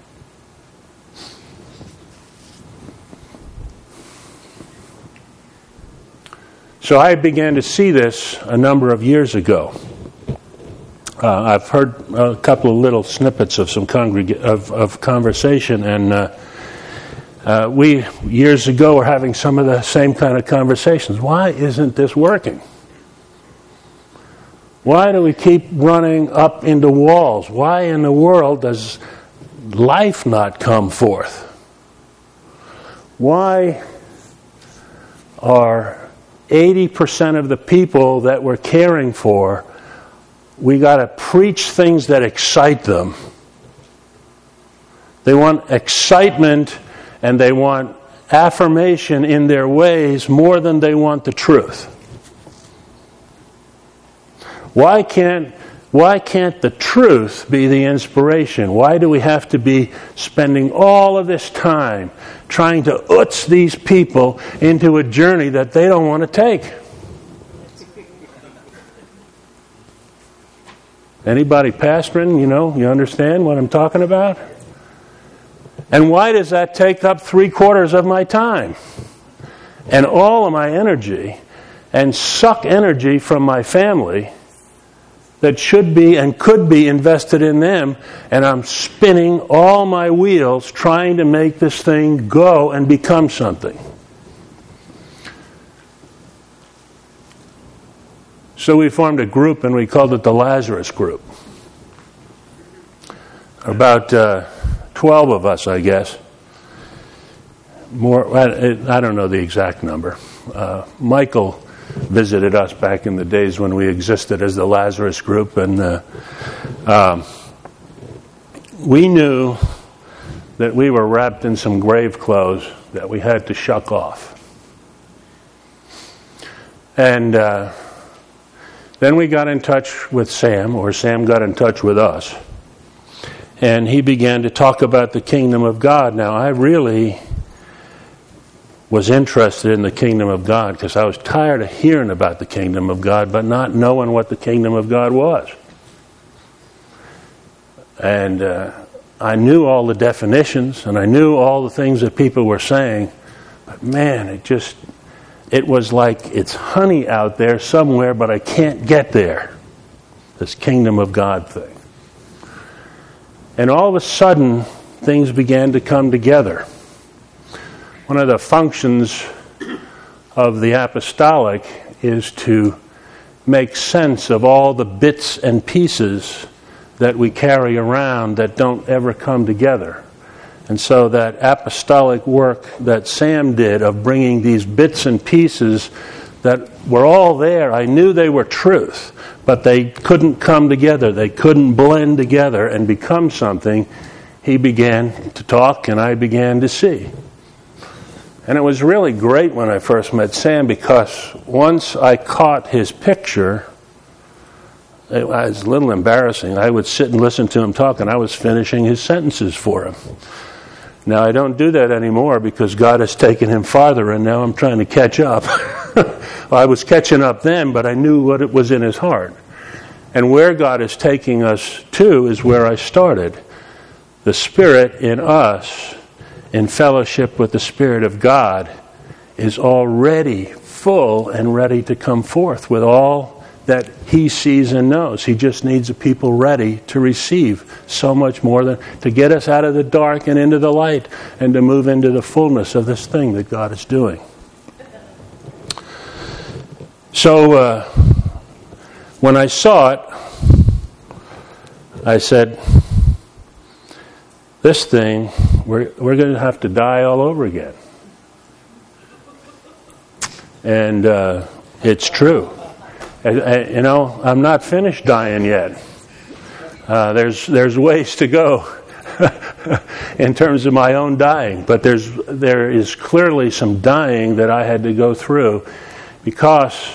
So I began to see this a number of years ago. I've heard a couple of little snippets of some conversation, and we years ago were having some of the same kind of conversations. Why isn't this working? Why do we keep running up into walls? Why in the world does life not come forth? Why are 80% of the people that we're caring for, we got to preach things that excite them? They want excitement, and they want affirmation in their ways more than they want the truth. Why can't the truth be the inspiration? Why do we have to be spending all of this time trying to utz these people into a journey that they don't want to take? Anybody pastoring, you understand what I'm talking about? And why does that take up 3/4 of my time and all of my energy and suck energy from my family that should be and could be invested in them, and I'm spinning all my wheels trying to make this thing go and become something? So we formed a group and we called it the Lazarus Group. About 12 of us, I guess. More, I don't know the exact number. Michael visited us back in the days when we existed as the Lazarus Group, and we knew that we were wrapped in some grave clothes that we had to shuck off. And then we got in touch with Sam, or Sam got in touch with us, and he began to talk about the kingdom of God. Now, I really was interested in the kingdom of God because I was tired of hearing about the kingdom of God but not knowing what the kingdom of God was. And I knew all the definitions and I knew all the things that people were saying, but man, it was like it's honey out there somewhere, but I can't get there. This kingdom of God thing. And all of a sudden, things began to come together. One of the functions of the apostolic is to make sense of all the bits and pieces that we carry around that don't ever come together. And so that apostolic work that Sam did of bringing these bits and pieces that were all there, I knew they were truth, but they couldn't come together. They couldn't blend together and become something. He began to talk and I began to see. And it was really great when I first met Sam because once I caught his picture, it was a little embarrassing. I would sit and listen to him talk and I was finishing his sentences for him. Now, I don't do that anymore because God has taken him farther and now I'm trying to catch up. Well, I was catching up then, but I knew what it was in his heart. And where God is taking us to is where I started. The Spirit in us, in fellowship with the Spirit of God, is already full and ready to come forth with all that He sees and knows. He just needs a people ready to receive so much more than to get us out of the dark and into the light and to move into the fullness of this thing that God is doing. So when I saw it, I said, this thing, we're going to have to die all over again. And it's true. I'm not finished dying yet. There's ways to go in terms of my own dying, but there is clearly some dying that I had to go through, because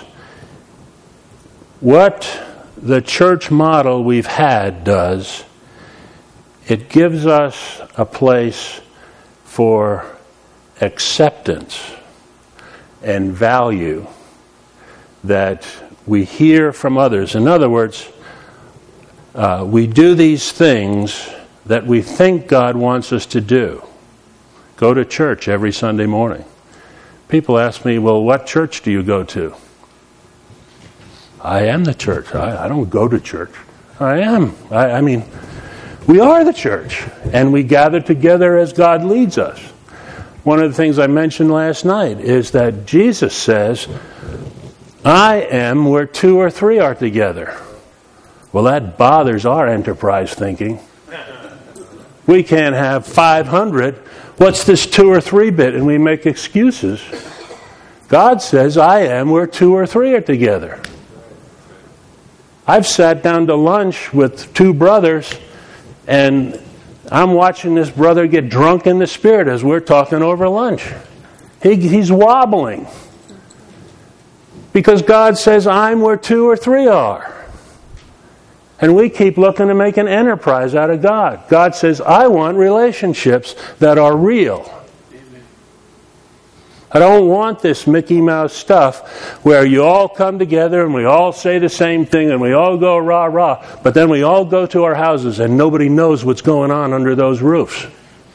what the church model we've had does, it gives us a place for acceptance and value that we hear from others. In other words, we do these things that we think God wants us to do. Go to church every Sunday morning. People ask me, well, what church do you go to? I am the church. I don't go to church. I am. I mean, we are the church, and we gather together as God leads us. One of the things I mentioned last night is that Jesus says, I am where 2 or 3 are together. Well, that bothers our enterprise thinking. We can't have 500. What's this 2 or 3 bit? And we make excuses. God says, I am where 2 or 3 are together. I've sat down to lunch with 2 brothers, and I'm watching this brother get drunk in the Spirit as we're talking over lunch. He's wobbling. Because God says, I'm where 2 or 3 are. And we keep looking to make an enterprise out of God. God says, I want relationships that are real. I don't want this Mickey Mouse stuff where you all come together and we all say the same thing and we all go rah rah, but then we all go to our houses and nobody knows what's going on under those roofs.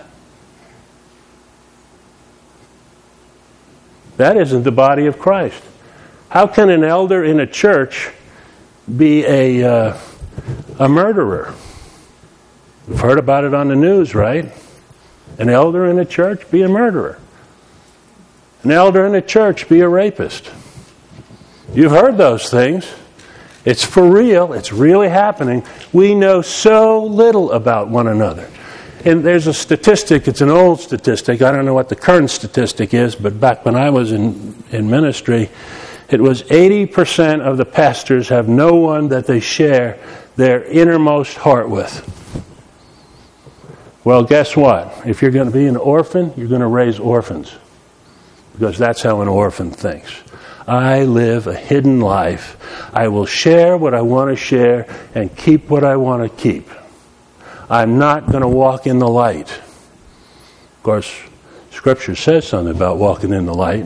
That isn't the body of Christ. How can an elder in a church be a murderer? You've heard about it on the news, right? An elder in a church, be a murderer. An elder in a church, be a rapist. You've heard those things. It's for real. It's really happening. We know so little about one another. And there's a statistic, it's an old statistic. I don't know what the current statistic is, but back when I was in ministry, it was 80% of the pastors have no one that they share their innermost heart with. Well, guess what? If you're going to be an orphan, you're going to raise orphans. Because that's how an orphan thinks. I live a hidden life. I will share what I want to share and keep what I want to keep. I'm not going to walk in the light. Of course, Scripture says something about walking in the light.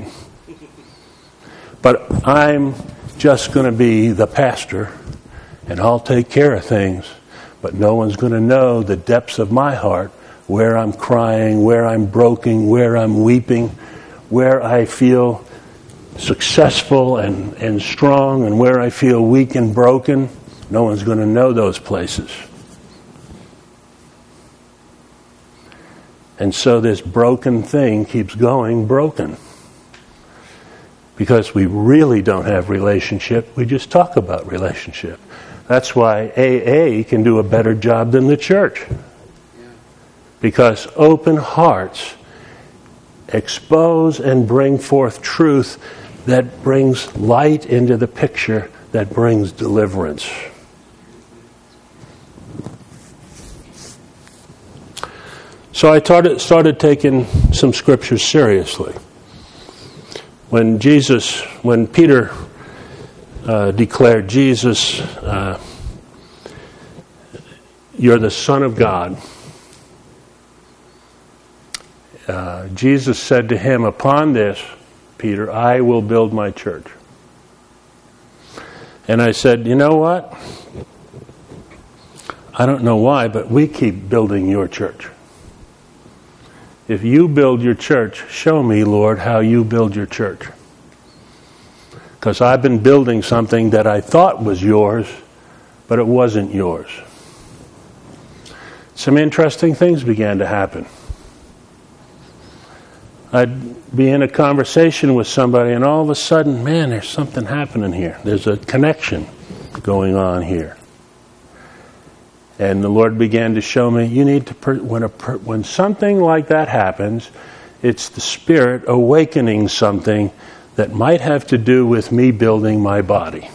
But I'm just going to be the pastor, and I'll take care of things. But no one's going to know the depths of my heart, where I'm crying, where I'm broken, where I'm weeping, where I feel successful and strong, and where I feel weak and broken. No one's going to know those places. And so this broken thing keeps going broken. Because we really don't have relationship, we just talk about relationship. That's why AA can do a better job than the church. Because open hearts expose and bring forth truth that brings light into the picture, that brings deliverance. So I started taking some scriptures seriously. When Peter declared, Jesus, you're the Son of God, Jesus said to him, upon this, Peter, I will build my church. And I said, you know what? I don't know why, but we keep building your church. If you build your church, show me, Lord, how you build your church. Because I've been building something that I thought was yours, but it wasn't yours. Some interesting things began to happen. I'd be in a conversation with somebody, and all of a sudden, man, there's something happening here. There's a connection going on here. And the Lord began to show me, you need to, when something like that happens, it's the Spirit awakening something that might have to do with me building my body.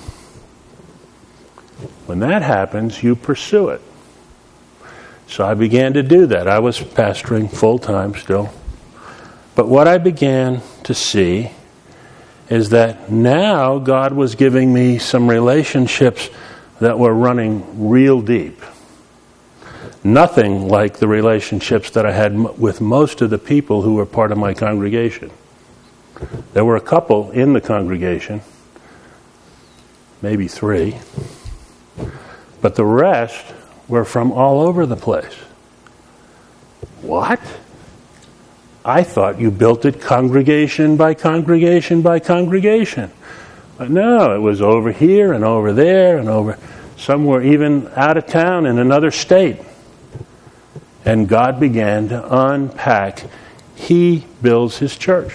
When that happens, you pursue it. So I began to do that. I was pastoring full-time still. But what I began to see is that now God was giving me some relationships that were running real deep. Nothing like the relationships that I had with most of the people who were part of my congregation. There were a couple in the congregation, maybe 3, but the rest were from all over the place. What? I thought you built it congregation by congregation by congregation. But no, it was over here and over there and over somewhere even out of town in another state. And God began to unpack. He builds His church.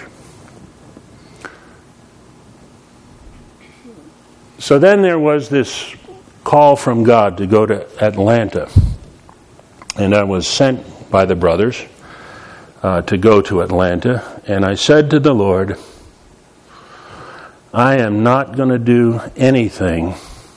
So then there was this call from God to go to Atlanta. And I was sent by the brothers to go to Atlanta. And I said to the Lord, I am not going to do anything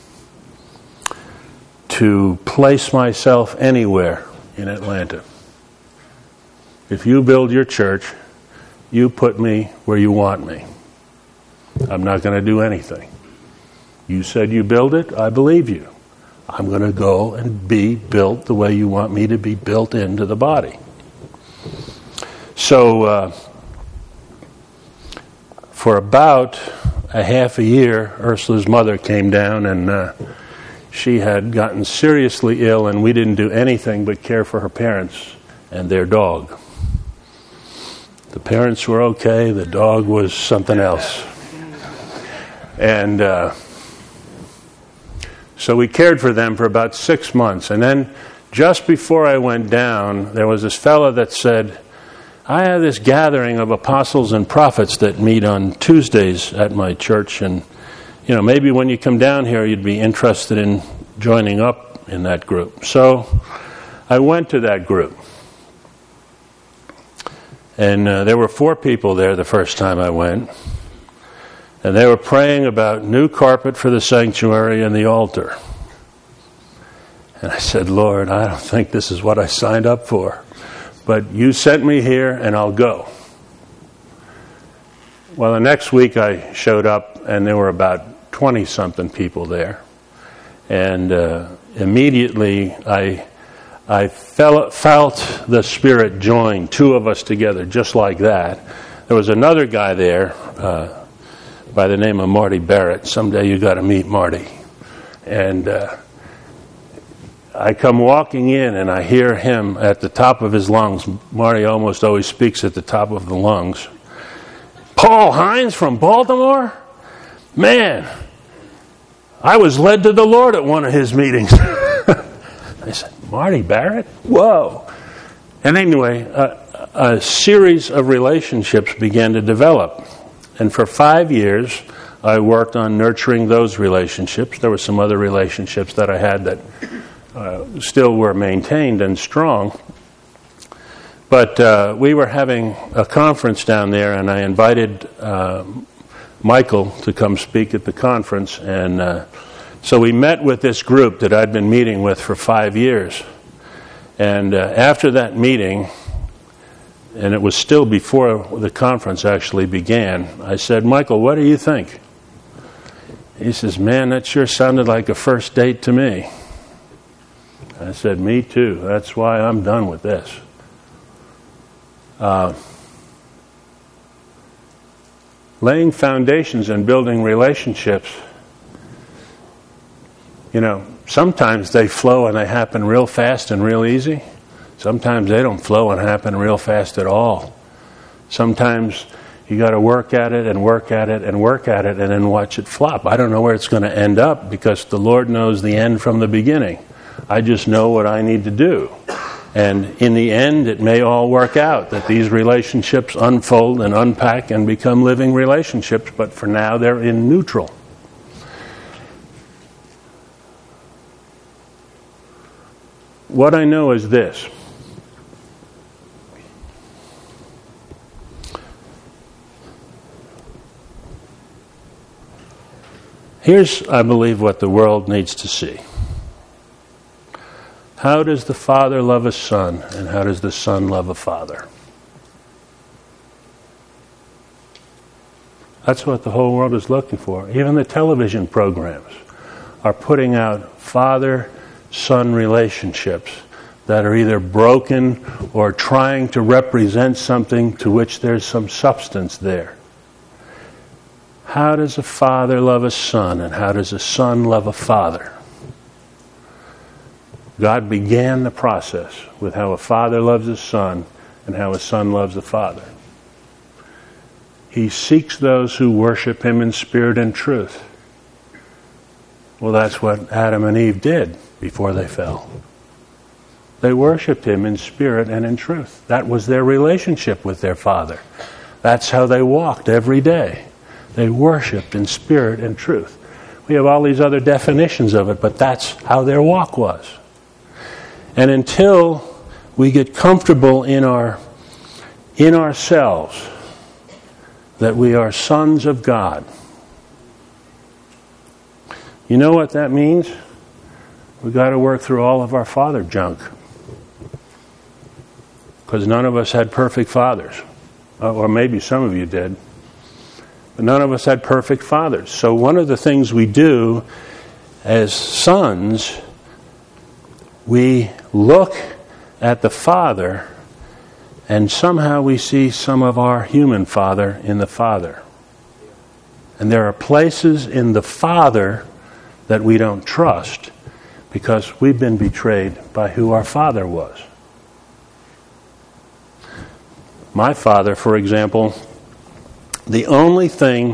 to place myself anywhere in Atlanta. If you build your church, you put me where you want me. I'm not going to do anything. You said you build it, I believe you. I'm going to go and be built the way you want me to be built into the body. So, for about a half a year, Ursula's mother came down, and she had gotten seriously ill, and we didn't do anything but care for her parents and their dog. The parents were okay, the dog was something else. And so we cared for them for about 6 months. And then just before I went down, there was this fellow that said, I have this gathering of apostles and prophets that meet on Tuesdays at my church, and maybe when you come down here you'd be interested in joining up in that group. So I went to that group. And there were 4 people there the first time I went. And they were praying about new carpet for the sanctuary and the altar. And I said, Lord, I don't think this is what I signed up for. But you sent me here, and I'll go. Well, the next week I showed up, and there were about 20-something people there. And immediately I felt the Spirit join 2 of us together, just like that. There was another guy there by the name of Marty Barrett. Someday you got to meet Marty. And I come walking in, and I hear him at the top of his lungs. Marty almost always speaks at the top of the lungs. Paul Hines from Baltimore? Man, I was led to the Lord at one of his meetings. I said, Marty Barrett? Whoa. And anyway, a series of relationships began to develop. And for 5 years, I worked on nurturing those relationships. There were some other relationships that I had that still were maintained and strong. But we were having a conference down there, and I invited Michael to come speak at the conference. And so we met with this group that I'd been meeting with for 5 years. And after that meeting, and it was still before the conference actually began, I said, Michael, what do you think? He says, man, that sure sounded like a first date to me. I said, me too. That's why I'm done with this. Laying foundations and building relationships, sometimes they flow and they happen real fast and real easy. Sometimes they don't flow and happen real fast at all. Sometimes you got to work at it and work at it and work at it and then watch it flop. I don't know where it's going to end up because the Lord knows the end from the beginning. I just know what I need to do. And in the end, it may all work out, that these relationships unfold and unpack and become living relationships, but for now they're in neutral. What I know is this. Here's, I believe, what the world needs to see. How does the Father love a Son, and how does the Son love a Father? That's what the whole world is looking for. Even the television programs are putting out father-son relationships that are either broken or trying to represent something to which there's some substance there. How does a father love a son, and how does a son love a father? God began the process with how a father loves his son and how a son loves a father. He seeks those who worship him in spirit and truth. Well, that's what Adam and Eve did before they fell. They worshiped him in spirit and in truth. That was their relationship with their Father. That's how they walked every day. They worshiped in spirit and truth. We have all these other definitions of it, but that's how their walk was. And until we get comfortable in ourselves that we are sons of God, you know what that means? We've got to work through all of our father junk. Because none of us had perfect fathers. or maybe some of you did. But none of us had perfect fathers. So one of the things we do as sons, we look at the Father, and somehow we see some of our human father in the Father. And there are places in the Father that we don't trust because we've been betrayed by who our father was. My father, for example, the only thing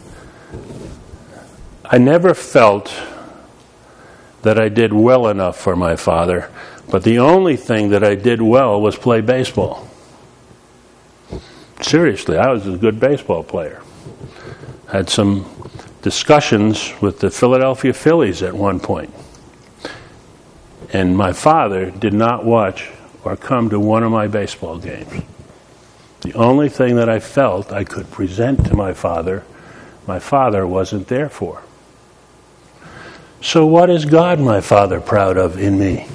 I never felt that I did well enough for my father, but the only thing that I did well was play baseball. Seriously, I was a good baseball player. Had some discussions with the Philadelphia Phillies at one point. And my father did not watch or come to one of my baseball games. The only thing that I felt I could present to my father wasn't there for. So what is God, my Father, proud of in me?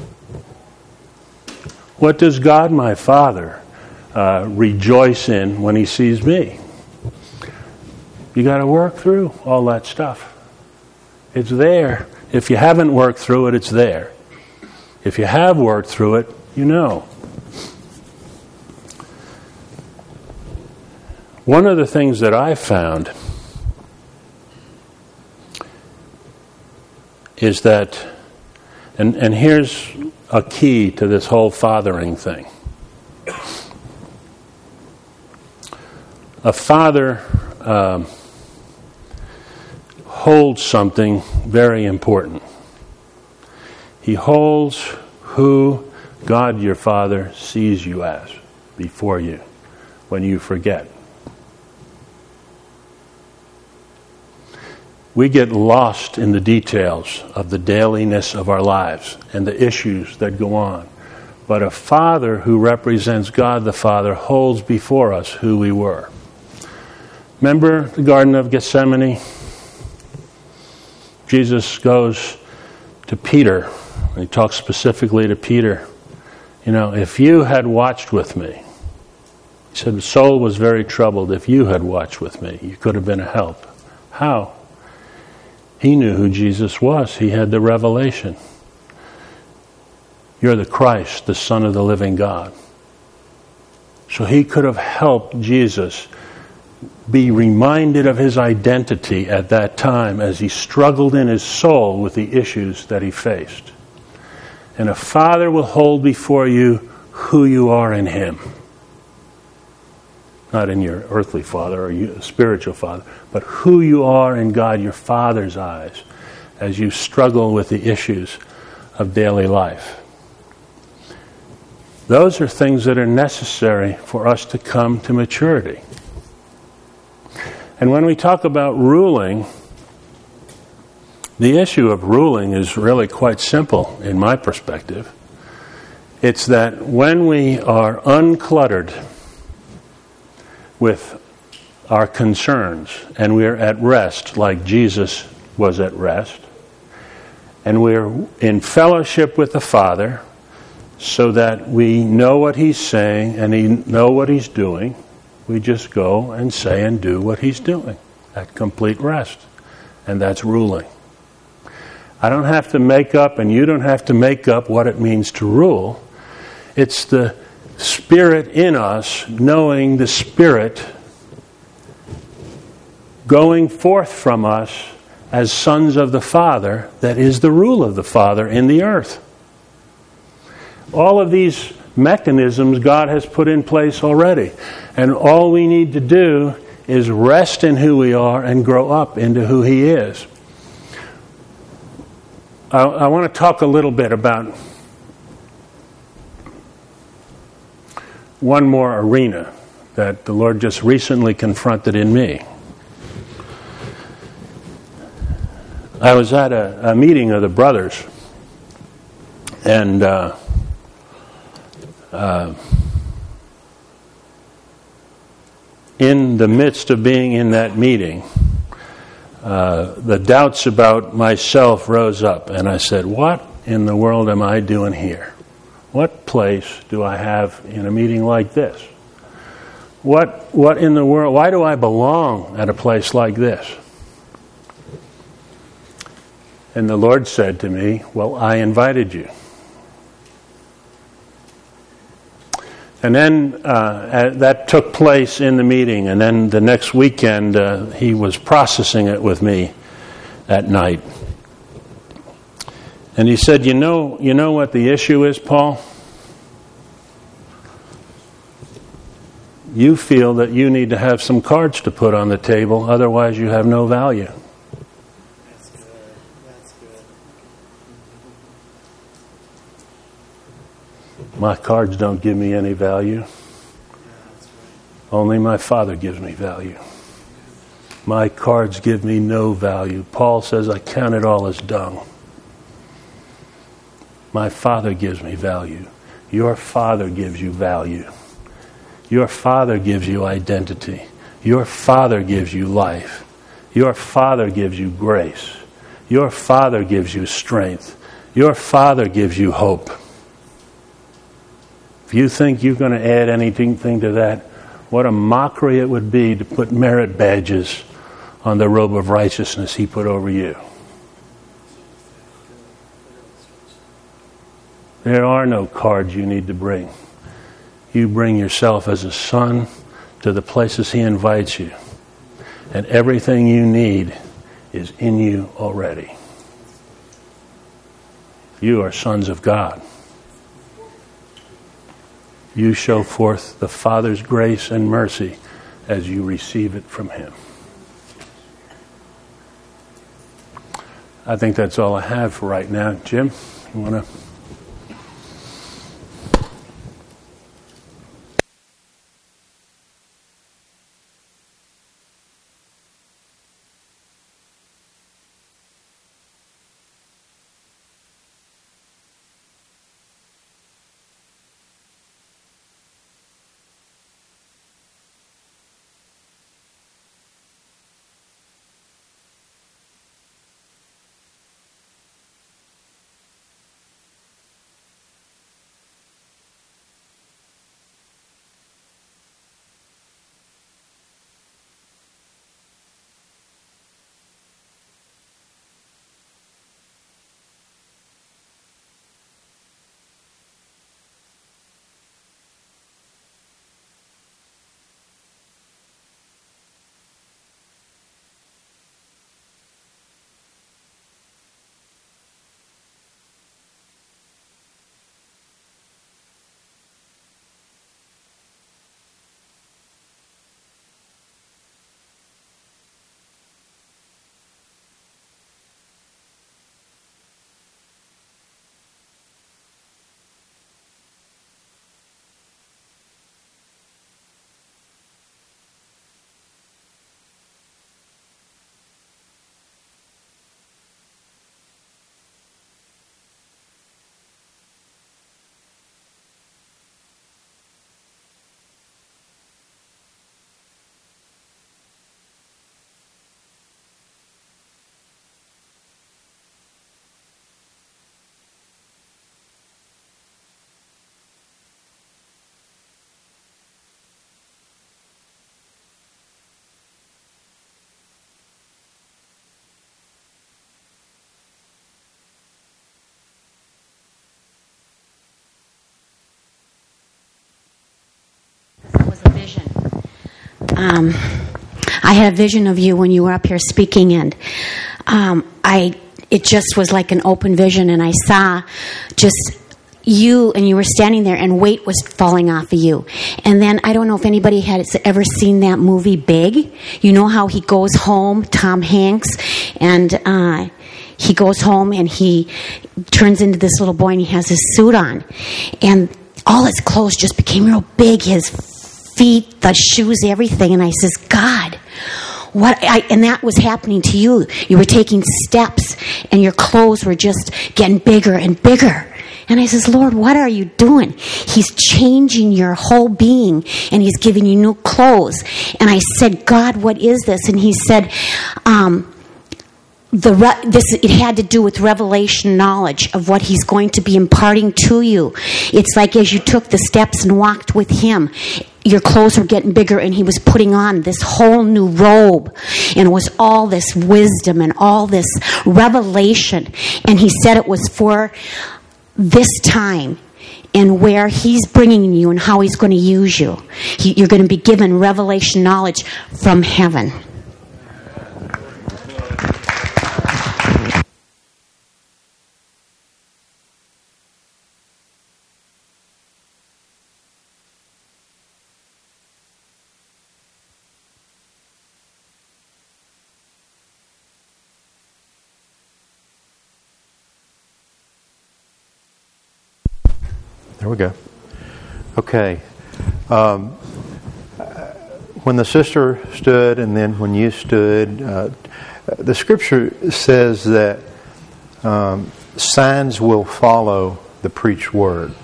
What does God, my Father, rejoice in when He sees me? You got to work through all that stuff. It's there. If you haven't worked through it, it's there. If you have worked through it, you know. One of the things that I found is that, and here's a key to this whole fathering thing. A father holds something very important. He holds who God your Father sees you as before you when you forget. We get lost in the details of the dailiness of our lives and the issues that go on. But a father who represents God the Father holds before us who we were. Remember the Garden of Gethsemane? Jesus goes to Peter, and he talks specifically to Peter. You know, if you had watched with me, he said, the soul was very troubled. If you had watched with me, you could have been a help. How? He knew who Jesus was. He had the revelation. You're the Christ, the Son of the living God. So he could have helped Jesus be reminded of his identity at that time as he struggled in his soul with the issues that he faced. And a father will hold before you who you are in him. Not in your earthly father or your spiritual father, but who you are in God, your Father's eyes, as you struggle with the issues of daily life. Those are things that are necessary for us to come to maturity. And when we talk about ruling, the issue of ruling is really quite simple in my perspective. It's that when we are uncluttered with our concerns and we're at rest like Jesus was at rest, and we're in fellowship with the Father so that we know what He's saying and know what He's doing, we just go and say and do what He's doing at complete rest. And that's ruling. I don't have to make up, and you don't have to make up what it means to rule. It's the Spirit in us, knowing the Spirit going forth from us as sons of the Father, that is the rule of the Father in the earth. All of these mechanisms God has put in place already. And all we need to do is rest in who we are and grow up into who He is. I want to talk a little bit about one more arena that the Lord just recently confronted in me. I was at a meeting of the brothers, and in the midst of being in that meeting, the doubts about myself rose up, and I said, what in the world am I doing here? What place do I have in a meeting like this? What in the world? Why do I belong at a place like this? And the Lord said to me, well, I invited you. And then that took place in the meeting, and then the next weekend he was processing it with me that night. And he said, you know what the issue is, Paul? You feel that you need to have some cards to put on the table, otherwise you have no value. That's good. That's good. My cards don't give me any value. Yeah, that's right. Only my Father gives me value. My cards give me no value. Paul says, I count it all as dung. My Father gives me value. Your Father gives you value. Your Father gives you identity. Your Father gives you life. Your Father gives you grace. Your Father gives you strength. Your Father gives you hope. If you think you're going to add anything to that, what a mockery it would be to put merit badges on the robe of righteousness He put over you. There are no cards you need to bring. You bring yourself as a son to the places He invites you. And everything you need is in you already. You are sons of God. You show forth the Father's grace and mercy as you receive it from Him. I think that's all I have for right now. Jim, you want to... I had a vision of you when you were up here speaking, and it just was like an open vision, and I saw just you, and you were standing there, and weight was falling off of you. And then, I don't know if anybody has ever seen that movie Big. You know how he goes home, Tom Hanks, and he goes home and he turns into this little boy and he has his suit on. And all his clothes just became real big, his feet, the shoes, everything. And I says, God, and that was happening to you. You were taking steps and your clothes were just getting bigger and bigger. And I says, Lord, what are you doing? He's changing your whole being, and he's giving you new clothes. And I said, God, what is this? And he said, it had to do with revelation knowledge of what He's going to be imparting to you. It's like as you took the steps and walked with Him, your clothes were getting bigger and He was putting on this whole new robe. And it was all this wisdom and all this revelation. And He said it was for this time and where He's bringing you and how He's going to use you. You're going to be given revelation knowledge from heaven. There we go. Okay. When the sister stood and then when you stood, the Scripture says that signs will follow the preached word.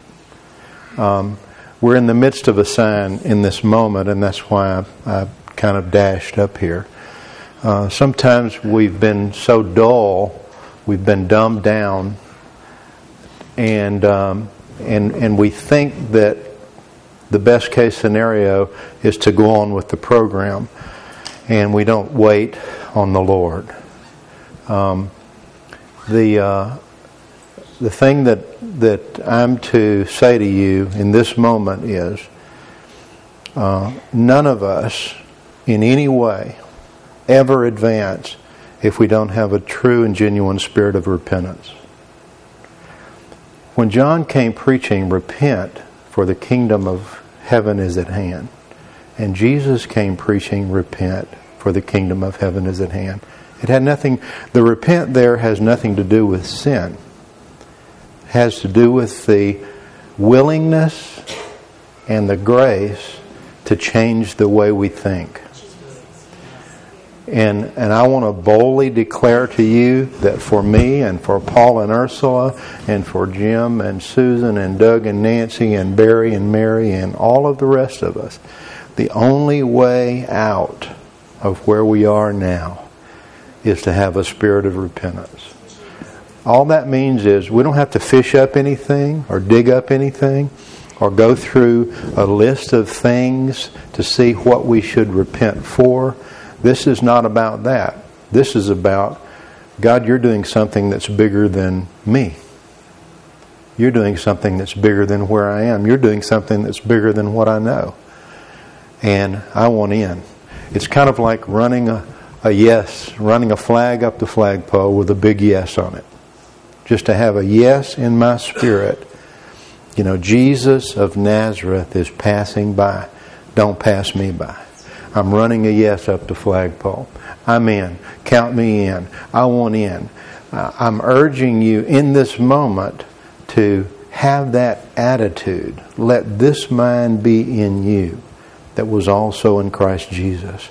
We're in the midst of a sign in this moment, and that's why I kind of dashed up here. Sometimes we've been so dull, we've been dumbed down, and we think that the best case scenario is to go on with the program, and we don't wait on the Lord. The thing that I'm to say to you in this moment is none of us in any way ever advance if we don't have a true and genuine spirit of repentance. When John came preaching, repent, for the kingdom of heaven is at hand. And Jesus came preaching, repent, for the kingdom of heaven is at hand. It had nothing, the repent there has nothing to do with sin. It has to do with the willingness and the grace to change the way we think. And I want to boldly declare to you that for me and for Paul and Ursula and for Jim and Susan and Doug and Nancy and Barry and Mary and all of the rest of us, the only way out of where we are now is to have a spirit of repentance. All that means is we don't have to fish up anything or dig up anything or go through a list of things to see what we should repent for. This is not about that. This is about, God, you're doing something that's bigger than me. You're doing something that's bigger than where I am. You're doing something that's bigger than what I know. And I want in. It's kind of like running a flag up the flagpole with a big yes on it. Just to have a yes in my spirit. You know, Jesus of Nazareth is passing by. Don't pass me by. I'm running a yes up the flagpole. I'm in. Count me in. I want in. I'm urging you in this moment to have that attitude. Let this mind be in you that was also in Christ Jesus.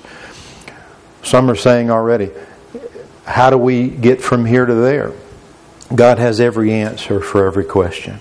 Some are saying already, how do we get from here to there? God has every answer for every question.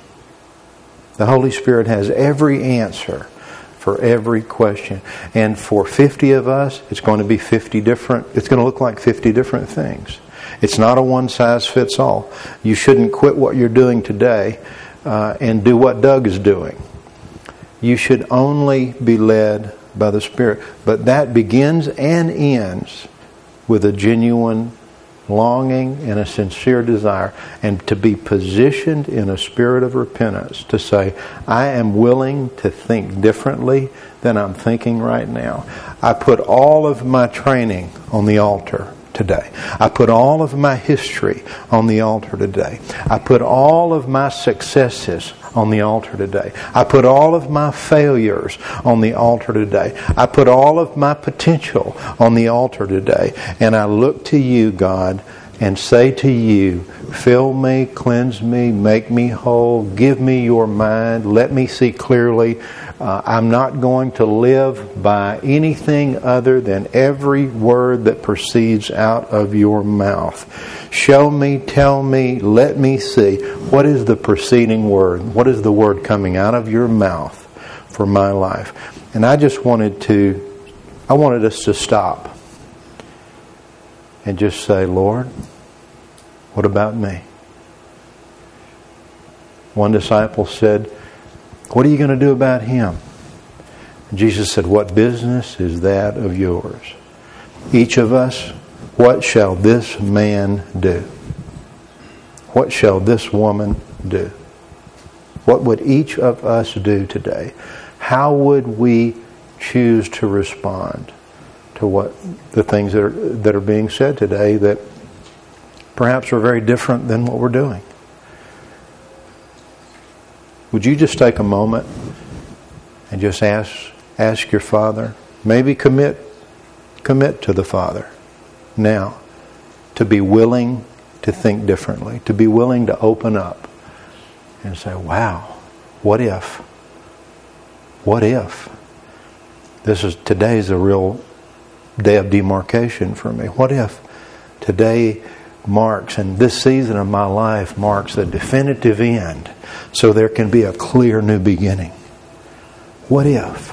The Holy Spirit has every answer for every question. And for 50 of us, it's going to be 50 different, it's going to look like 50 different things. It's not a one-size-fits-all. You shouldn't quit what you're doing today and do what Doug is doing. You should only be led by the Spirit. But that begins and ends with a genuine longing and a sincere desire, and to be positioned in a spirit of repentance, to say, I am willing to think differently than I'm thinking right now. I put all of my training on the altar today. I put all of my history on the altar today. I put all of my successes on the altar today. I put all of my failures on the altar today. I put all of my potential on the altar today. And I look to you, God, and say to you, fill me, cleanse me, make me whole, give me your mind, let me see clearly. I'm not going to live by anything other than every word that proceeds out of your mouth. Show me, tell me, let me see. What is the preceding word? What is the word coming out of your mouth for my life? And I wanted us to stop and just say, Lord, what about me? One disciple said, what are you going to do about him? And Jesus said, what business is that of yours? Each of us, what shall this man do? What shall this woman do? What would each of us do today? How would we choose to respond to what the things that are being said today that perhaps are very different than what we're doing? Would you just take a moment and just ask your Father, maybe commit to the Father now, to be willing to think differently, to be willing to open up and say, wow, what if? What if? Today is a real day of demarcation for me. What if today marks, and this season of my life marks the definitive end, so there can be a clear new beginning? What if?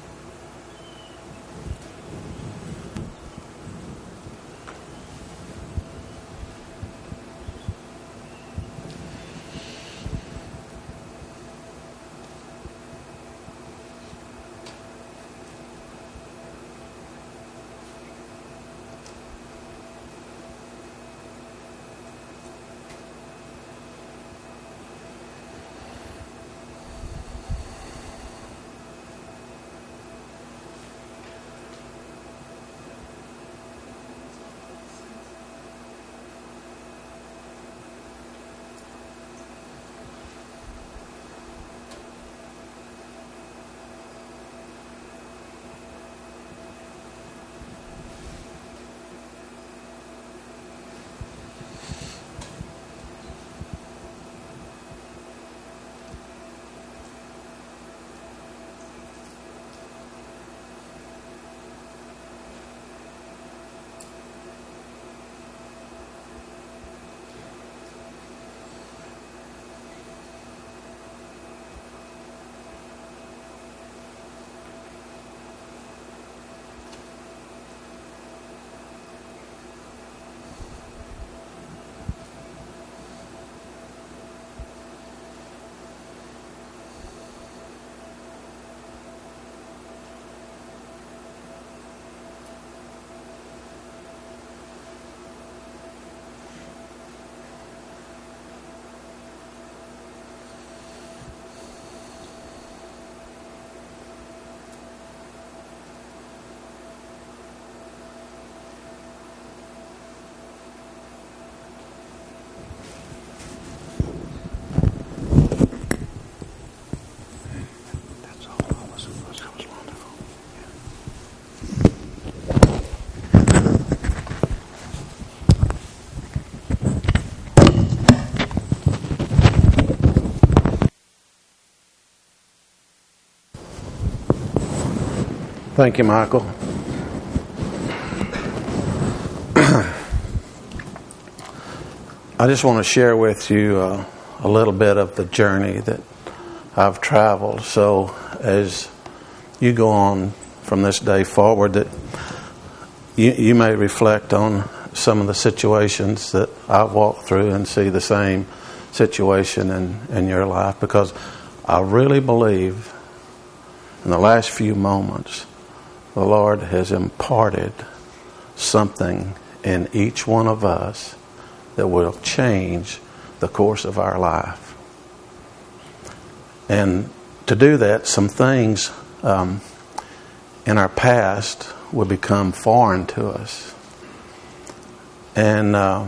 Thank you, Michael. I just want to share with you a little bit of the journey that I've traveled. So as you go on from this day forward, that you may reflect on some of the situations that I've walked through and see the same situation in your life, because I really believe in the last few moments the Lord has imparted something in each one of us that will change the course of our life. And to do that, some things in our past will become foreign to us. And I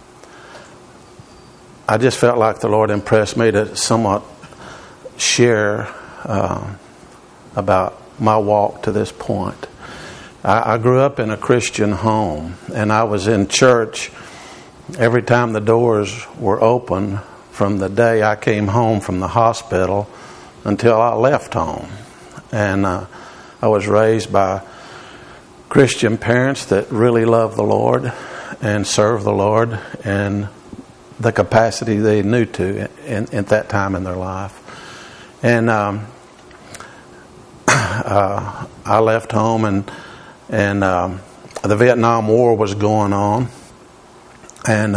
just felt like the Lord impressed me to somewhat share about my walk to this point. I grew up in a Christian home, and I was in church every time the doors were open from the day I came home from the hospital until I left home. And I was raised by Christian parents that really love the Lord and serve the Lord in the capacity they knew to at that time in their life. And I left home and the Vietnam War was going on, and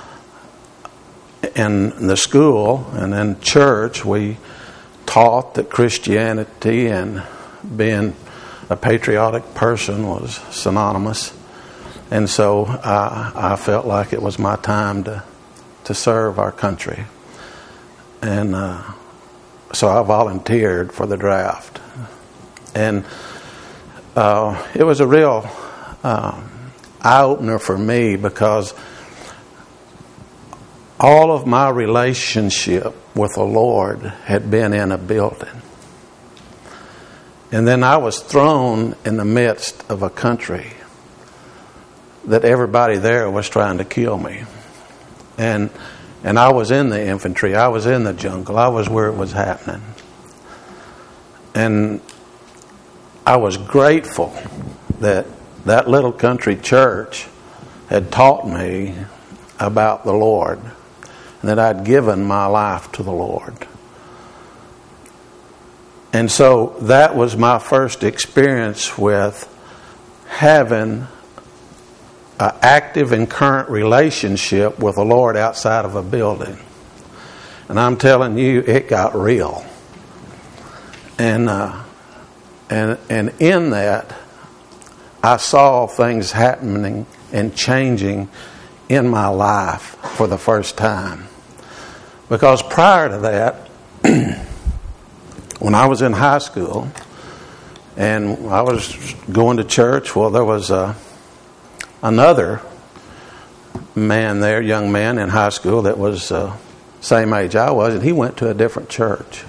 in the school and in church we taught that Christianity and being a patriotic person was synonymous. And so I felt like it was my time to serve our country. And so I volunteered for the draft. And it was a real eye-opener for me, because all of my relationship with the Lord had been in a building. And then I was thrown in the midst of a country that everybody there was trying to kill me. And I was in the infantry. I was in the jungle. I was where it was happening. And I was grateful that that little country church had taught me about the Lord, and that I'd given my life to the Lord. And so that was my first experience with having an active and current relationship with the Lord outside of a building. And I'm telling you, it got real. And in that, I saw things happening and changing in my life for the first time. Because prior to that, when I was in high school and I was going to church, well, there was another man there, young man in high school that was same age I was, and he went to a different church.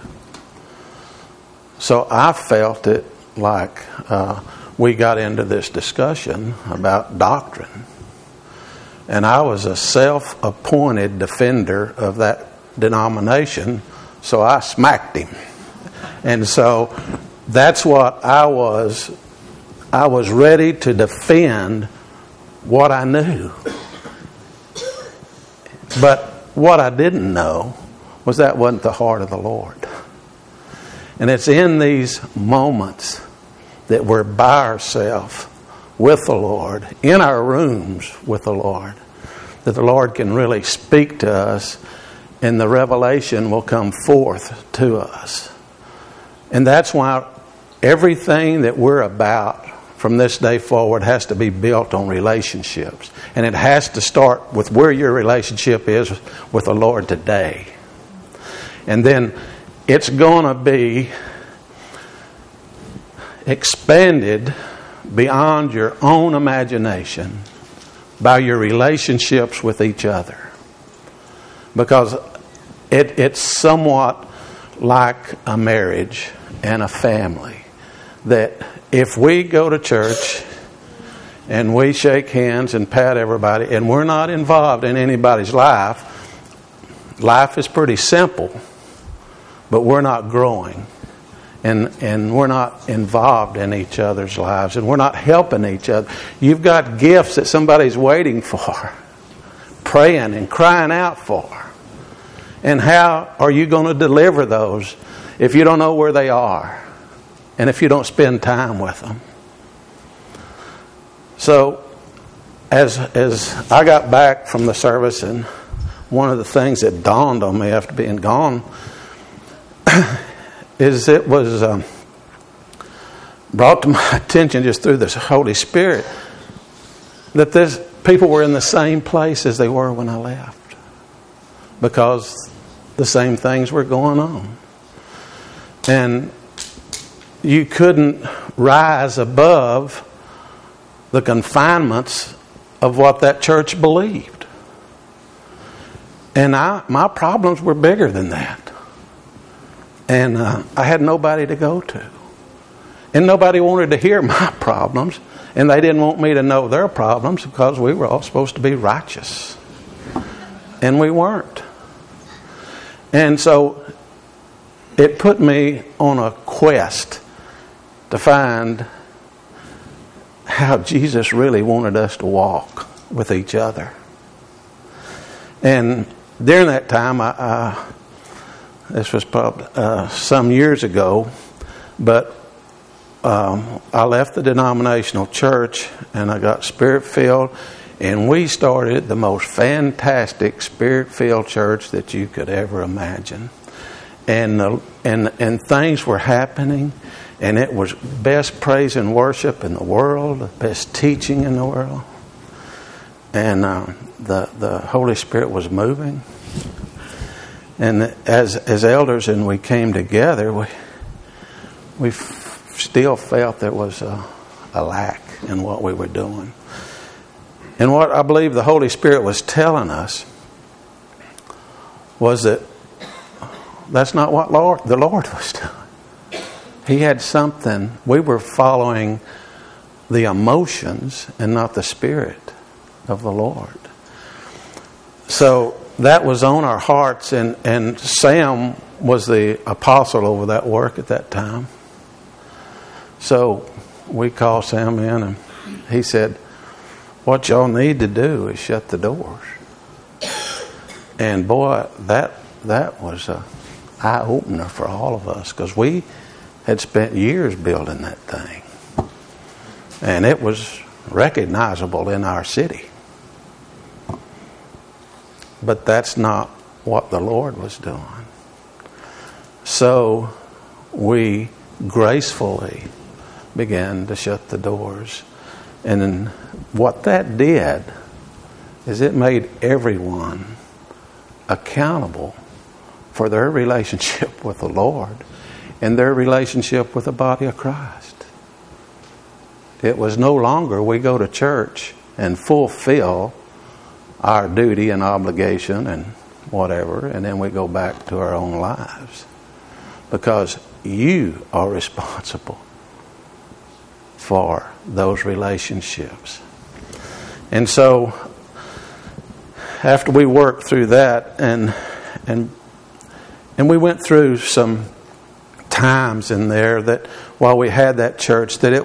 So I felt it like we got into this discussion about doctrine. And I was a self-appointed defender of that denomination, so I smacked him. And so that's what I was. I was ready to defend what I knew. But what I didn't know was that wasn't the heart of the Lord. And it's in these moments that we're by ourselves with the Lord, in our rooms with the Lord, that the Lord can really speak to us, and the revelation will come forth to us. And that's why everything that we're about from this day forward has to be built on relationships. And it has to start with where your relationship is with the Lord today. And then it's going to be expanded beyond your own imagination by your relationships with each other. Because it's somewhat like a marriage and a family. That if we go to church and we shake hands and pat everybody and we're not involved in anybody's life, life is pretty simple, but we're not growing. And we're not involved in each other's lives, and we're not helping each other. You've got gifts that somebody's waiting for, praying and crying out for. And how are you going to deliver those if you don't know where they are, and if you don't spend time with them? So as I got back from the service, and one of the things that dawned on me after being gone is it was brought to my attention just through the Holy Spirit that this people were in the same place as they were when I left, because the same things were going on. And you couldn't rise above the confinements of what that church believed. And my problems were bigger than that. And I had nobody to go to. And nobody wanted to hear my problems. And they didn't want me to know their problems, because we were all supposed to be righteous. And we weren't. And so it put me on a quest to find how Jesus really wanted us to walk with each other. And during that time, this was probably some years ago, but I left the denominational church and I got Spirit-filled, and we started the most fantastic Spirit-filled church that you could ever imagine. And things were happening, and it was best praise and worship in the world, the best teaching in the world. And the Holy Spirit was moving. And as elders and we came together, we still felt there was a lack in what we were doing. And what I believe the Holy Spirit was telling us was that that's not what the Lord was doing. He had something. We were following the emotions and not the Spirit of the Lord. So that was on our hearts, and Sam was the apostle over that work at that time. So we called Sam in, and he said, what y'all need to do is shut the doors. And boy, that was an eye-opener for all of us, because we had spent years building that thing. And it was recognizable in our city. But that's not what the Lord was doing. So we gracefully began to shut the doors. And then what that did is it made everyone accountable for their relationship with the Lord and their relationship with the body of Christ. It was no longer we go to church and fulfill our duty and obligation and whatever, and then we go back to our own lives. Because you are responsible for those relationships. And so after we worked through that and we went through some times in there that while we had that church, that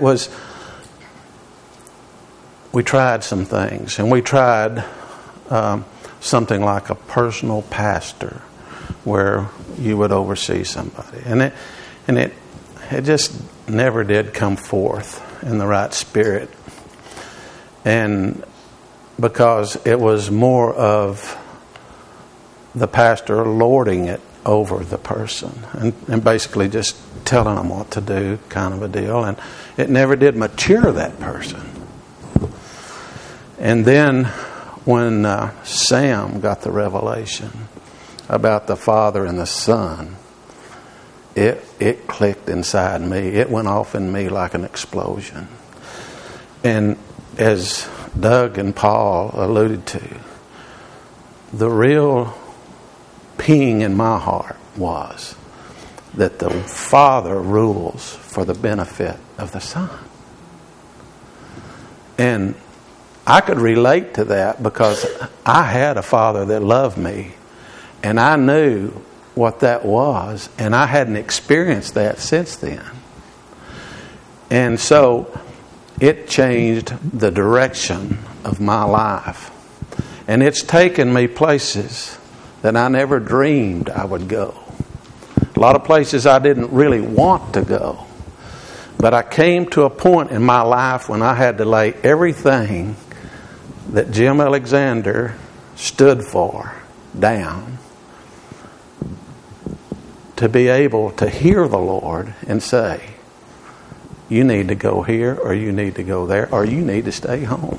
we tried some things, and we tried something like a personal pastor where you would oversee somebody, and it just never did come forth in the right spirit, and because it was more of the pastor lording it over the person and basically just telling them what to do, kind of a deal, and it never did mature that person. And then when Sam got the revelation about the Father and the Son, it clicked inside me. It went off in me like an explosion. And as Doug and Paul alluded to, the real ping in my heart was that the Father rules for the benefit of the Son. And I could relate to that because I had a father that loved me, and I knew what that was, and I hadn't experienced that since then. And so it changed the direction of my life. And it's taken me places that I never dreamed I would go. A lot of places I didn't really want to go. But I came to a point in my life when I had to lay everything that Jim Alexander stood for down to be able to hear the Lord and say, you need to go here, or you need to go there, or you need to stay home,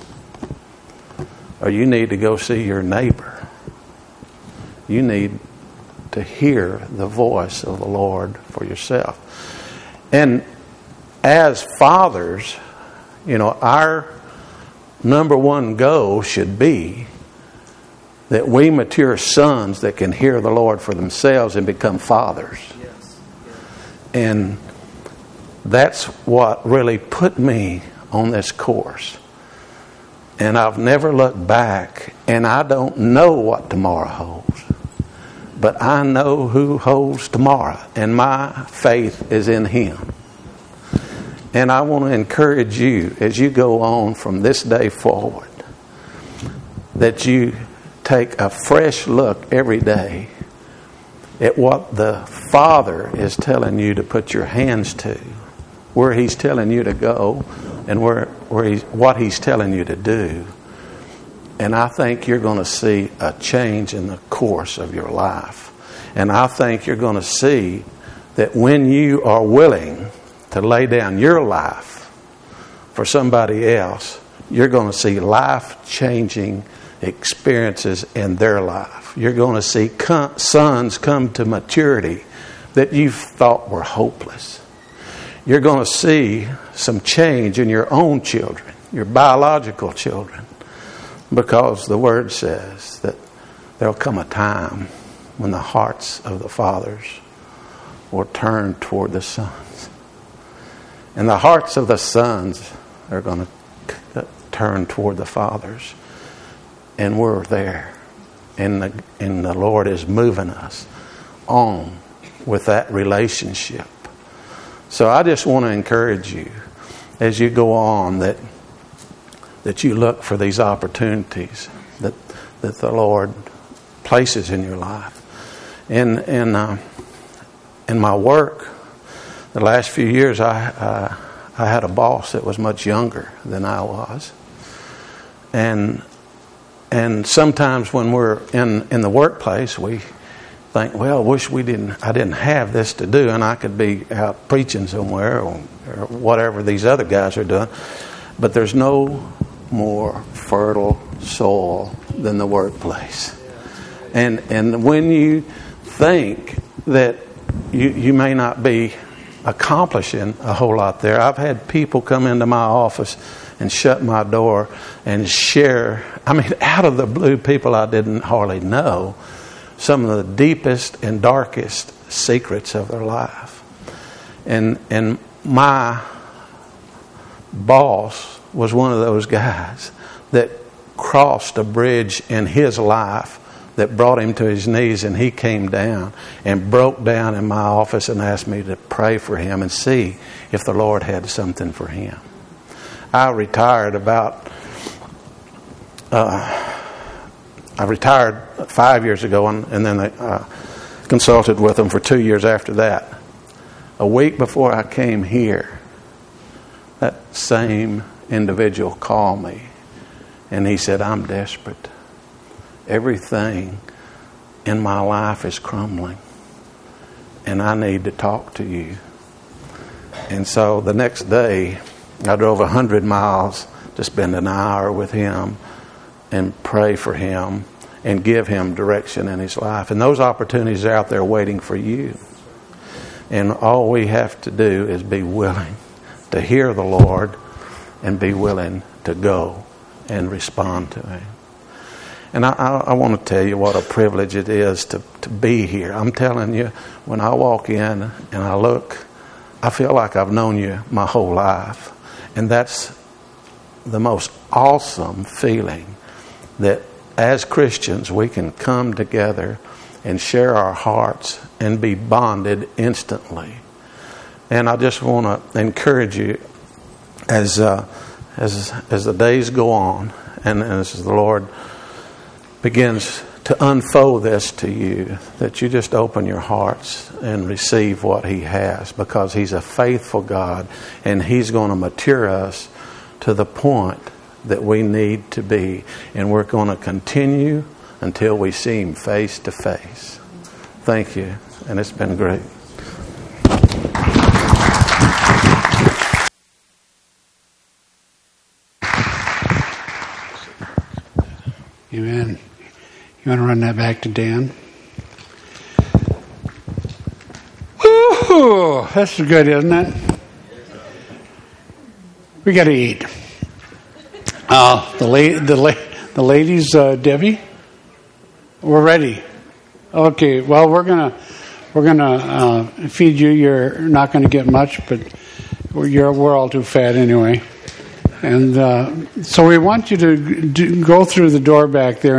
or you need to go see your neighbor. You need to hear the voice of the Lord for yourself. And as fathers, our number one goal should be that we mature sons that can hear the Lord for themselves and become fathers. Yes. And that's what really put me on this course. And I've never looked back, and I don't know what tomorrow holds. But I know who holds tomorrow, and my faith is in Him. And I want to encourage you as you go on from this day forward that you take a fresh look every day at what the Father is telling you to put your hands to where He's telling you to go and what He's telling you to do. And I think you're going to see a change in the course of your life. And I think you're going to see that when you are willing to lay down your life for somebody else, you're going to see life-changing experiences in their life. You're going to see sons come to maturity that you thought were hopeless. You're going to see some change in your own children, your biological children, because the Word says that there'll come a time when the hearts of the fathers will turn toward the sons. And the hearts of the sons are going to turn toward the fathers. And we're there. And the Lord is moving us on with that relationship. So I just want to encourage you as you go on that you look for these opportunities that the Lord places in your life. In my work, the last few years, I had a boss that was much younger than I was, and sometimes when we're in the workplace, we think, well, wish I didn't have this to do, and I could be out preaching somewhere or whatever these other guys are doing. But there's no more fertile soil than the workplace. And when you think that you may not be accomplishing a whole lot there, I've had people come into my office and shut my door and share, out of the blue, people I didn't hardly know, some of the deepest and darkest secrets of their life. And my boss was one of those guys that crossed a bridge in his life that brought him to his knees, and he came down and broke down in my office and asked me to pray for him and see if the Lord had something for him. I retired 5 years ago, and then I consulted with him for 2 years after that. A week before I came here, that same individual called me, and he said, I'm desperate. Everything in my life is crumbling, and I need to talk to you. And so the next day, I drove 100 miles to spend an hour with him and pray for him and give him direction in his life. And those opportunities are out there waiting for you. And all we have to do is be willing to hear the Lord and be willing to go and respond to Him. And I want to tell you what a privilege it is to be here. I'm telling you, when I walk in and I look, I feel like I've known you my whole life. And that's the most awesome feeling, that as Christians we can come together and share our hearts and be bonded instantly. And I just want to encourage you as the days go on and as the Lord begins to unfold this to you, that you just open your hearts and receive what He has, because He's a faithful God and He's going to mature us to the point that we need to be. And we're going to continue until we see Him face to face. Thank you. And it's been great. Amen. You want to run that back to Dan? Woo! That's good, isn't it? We got to eat. The ladies, Debbie, we're ready. Okay. Well, we're gonna feed you. You're not going to get much, but we're all too fat anyway. And so we want you to go through the door back there.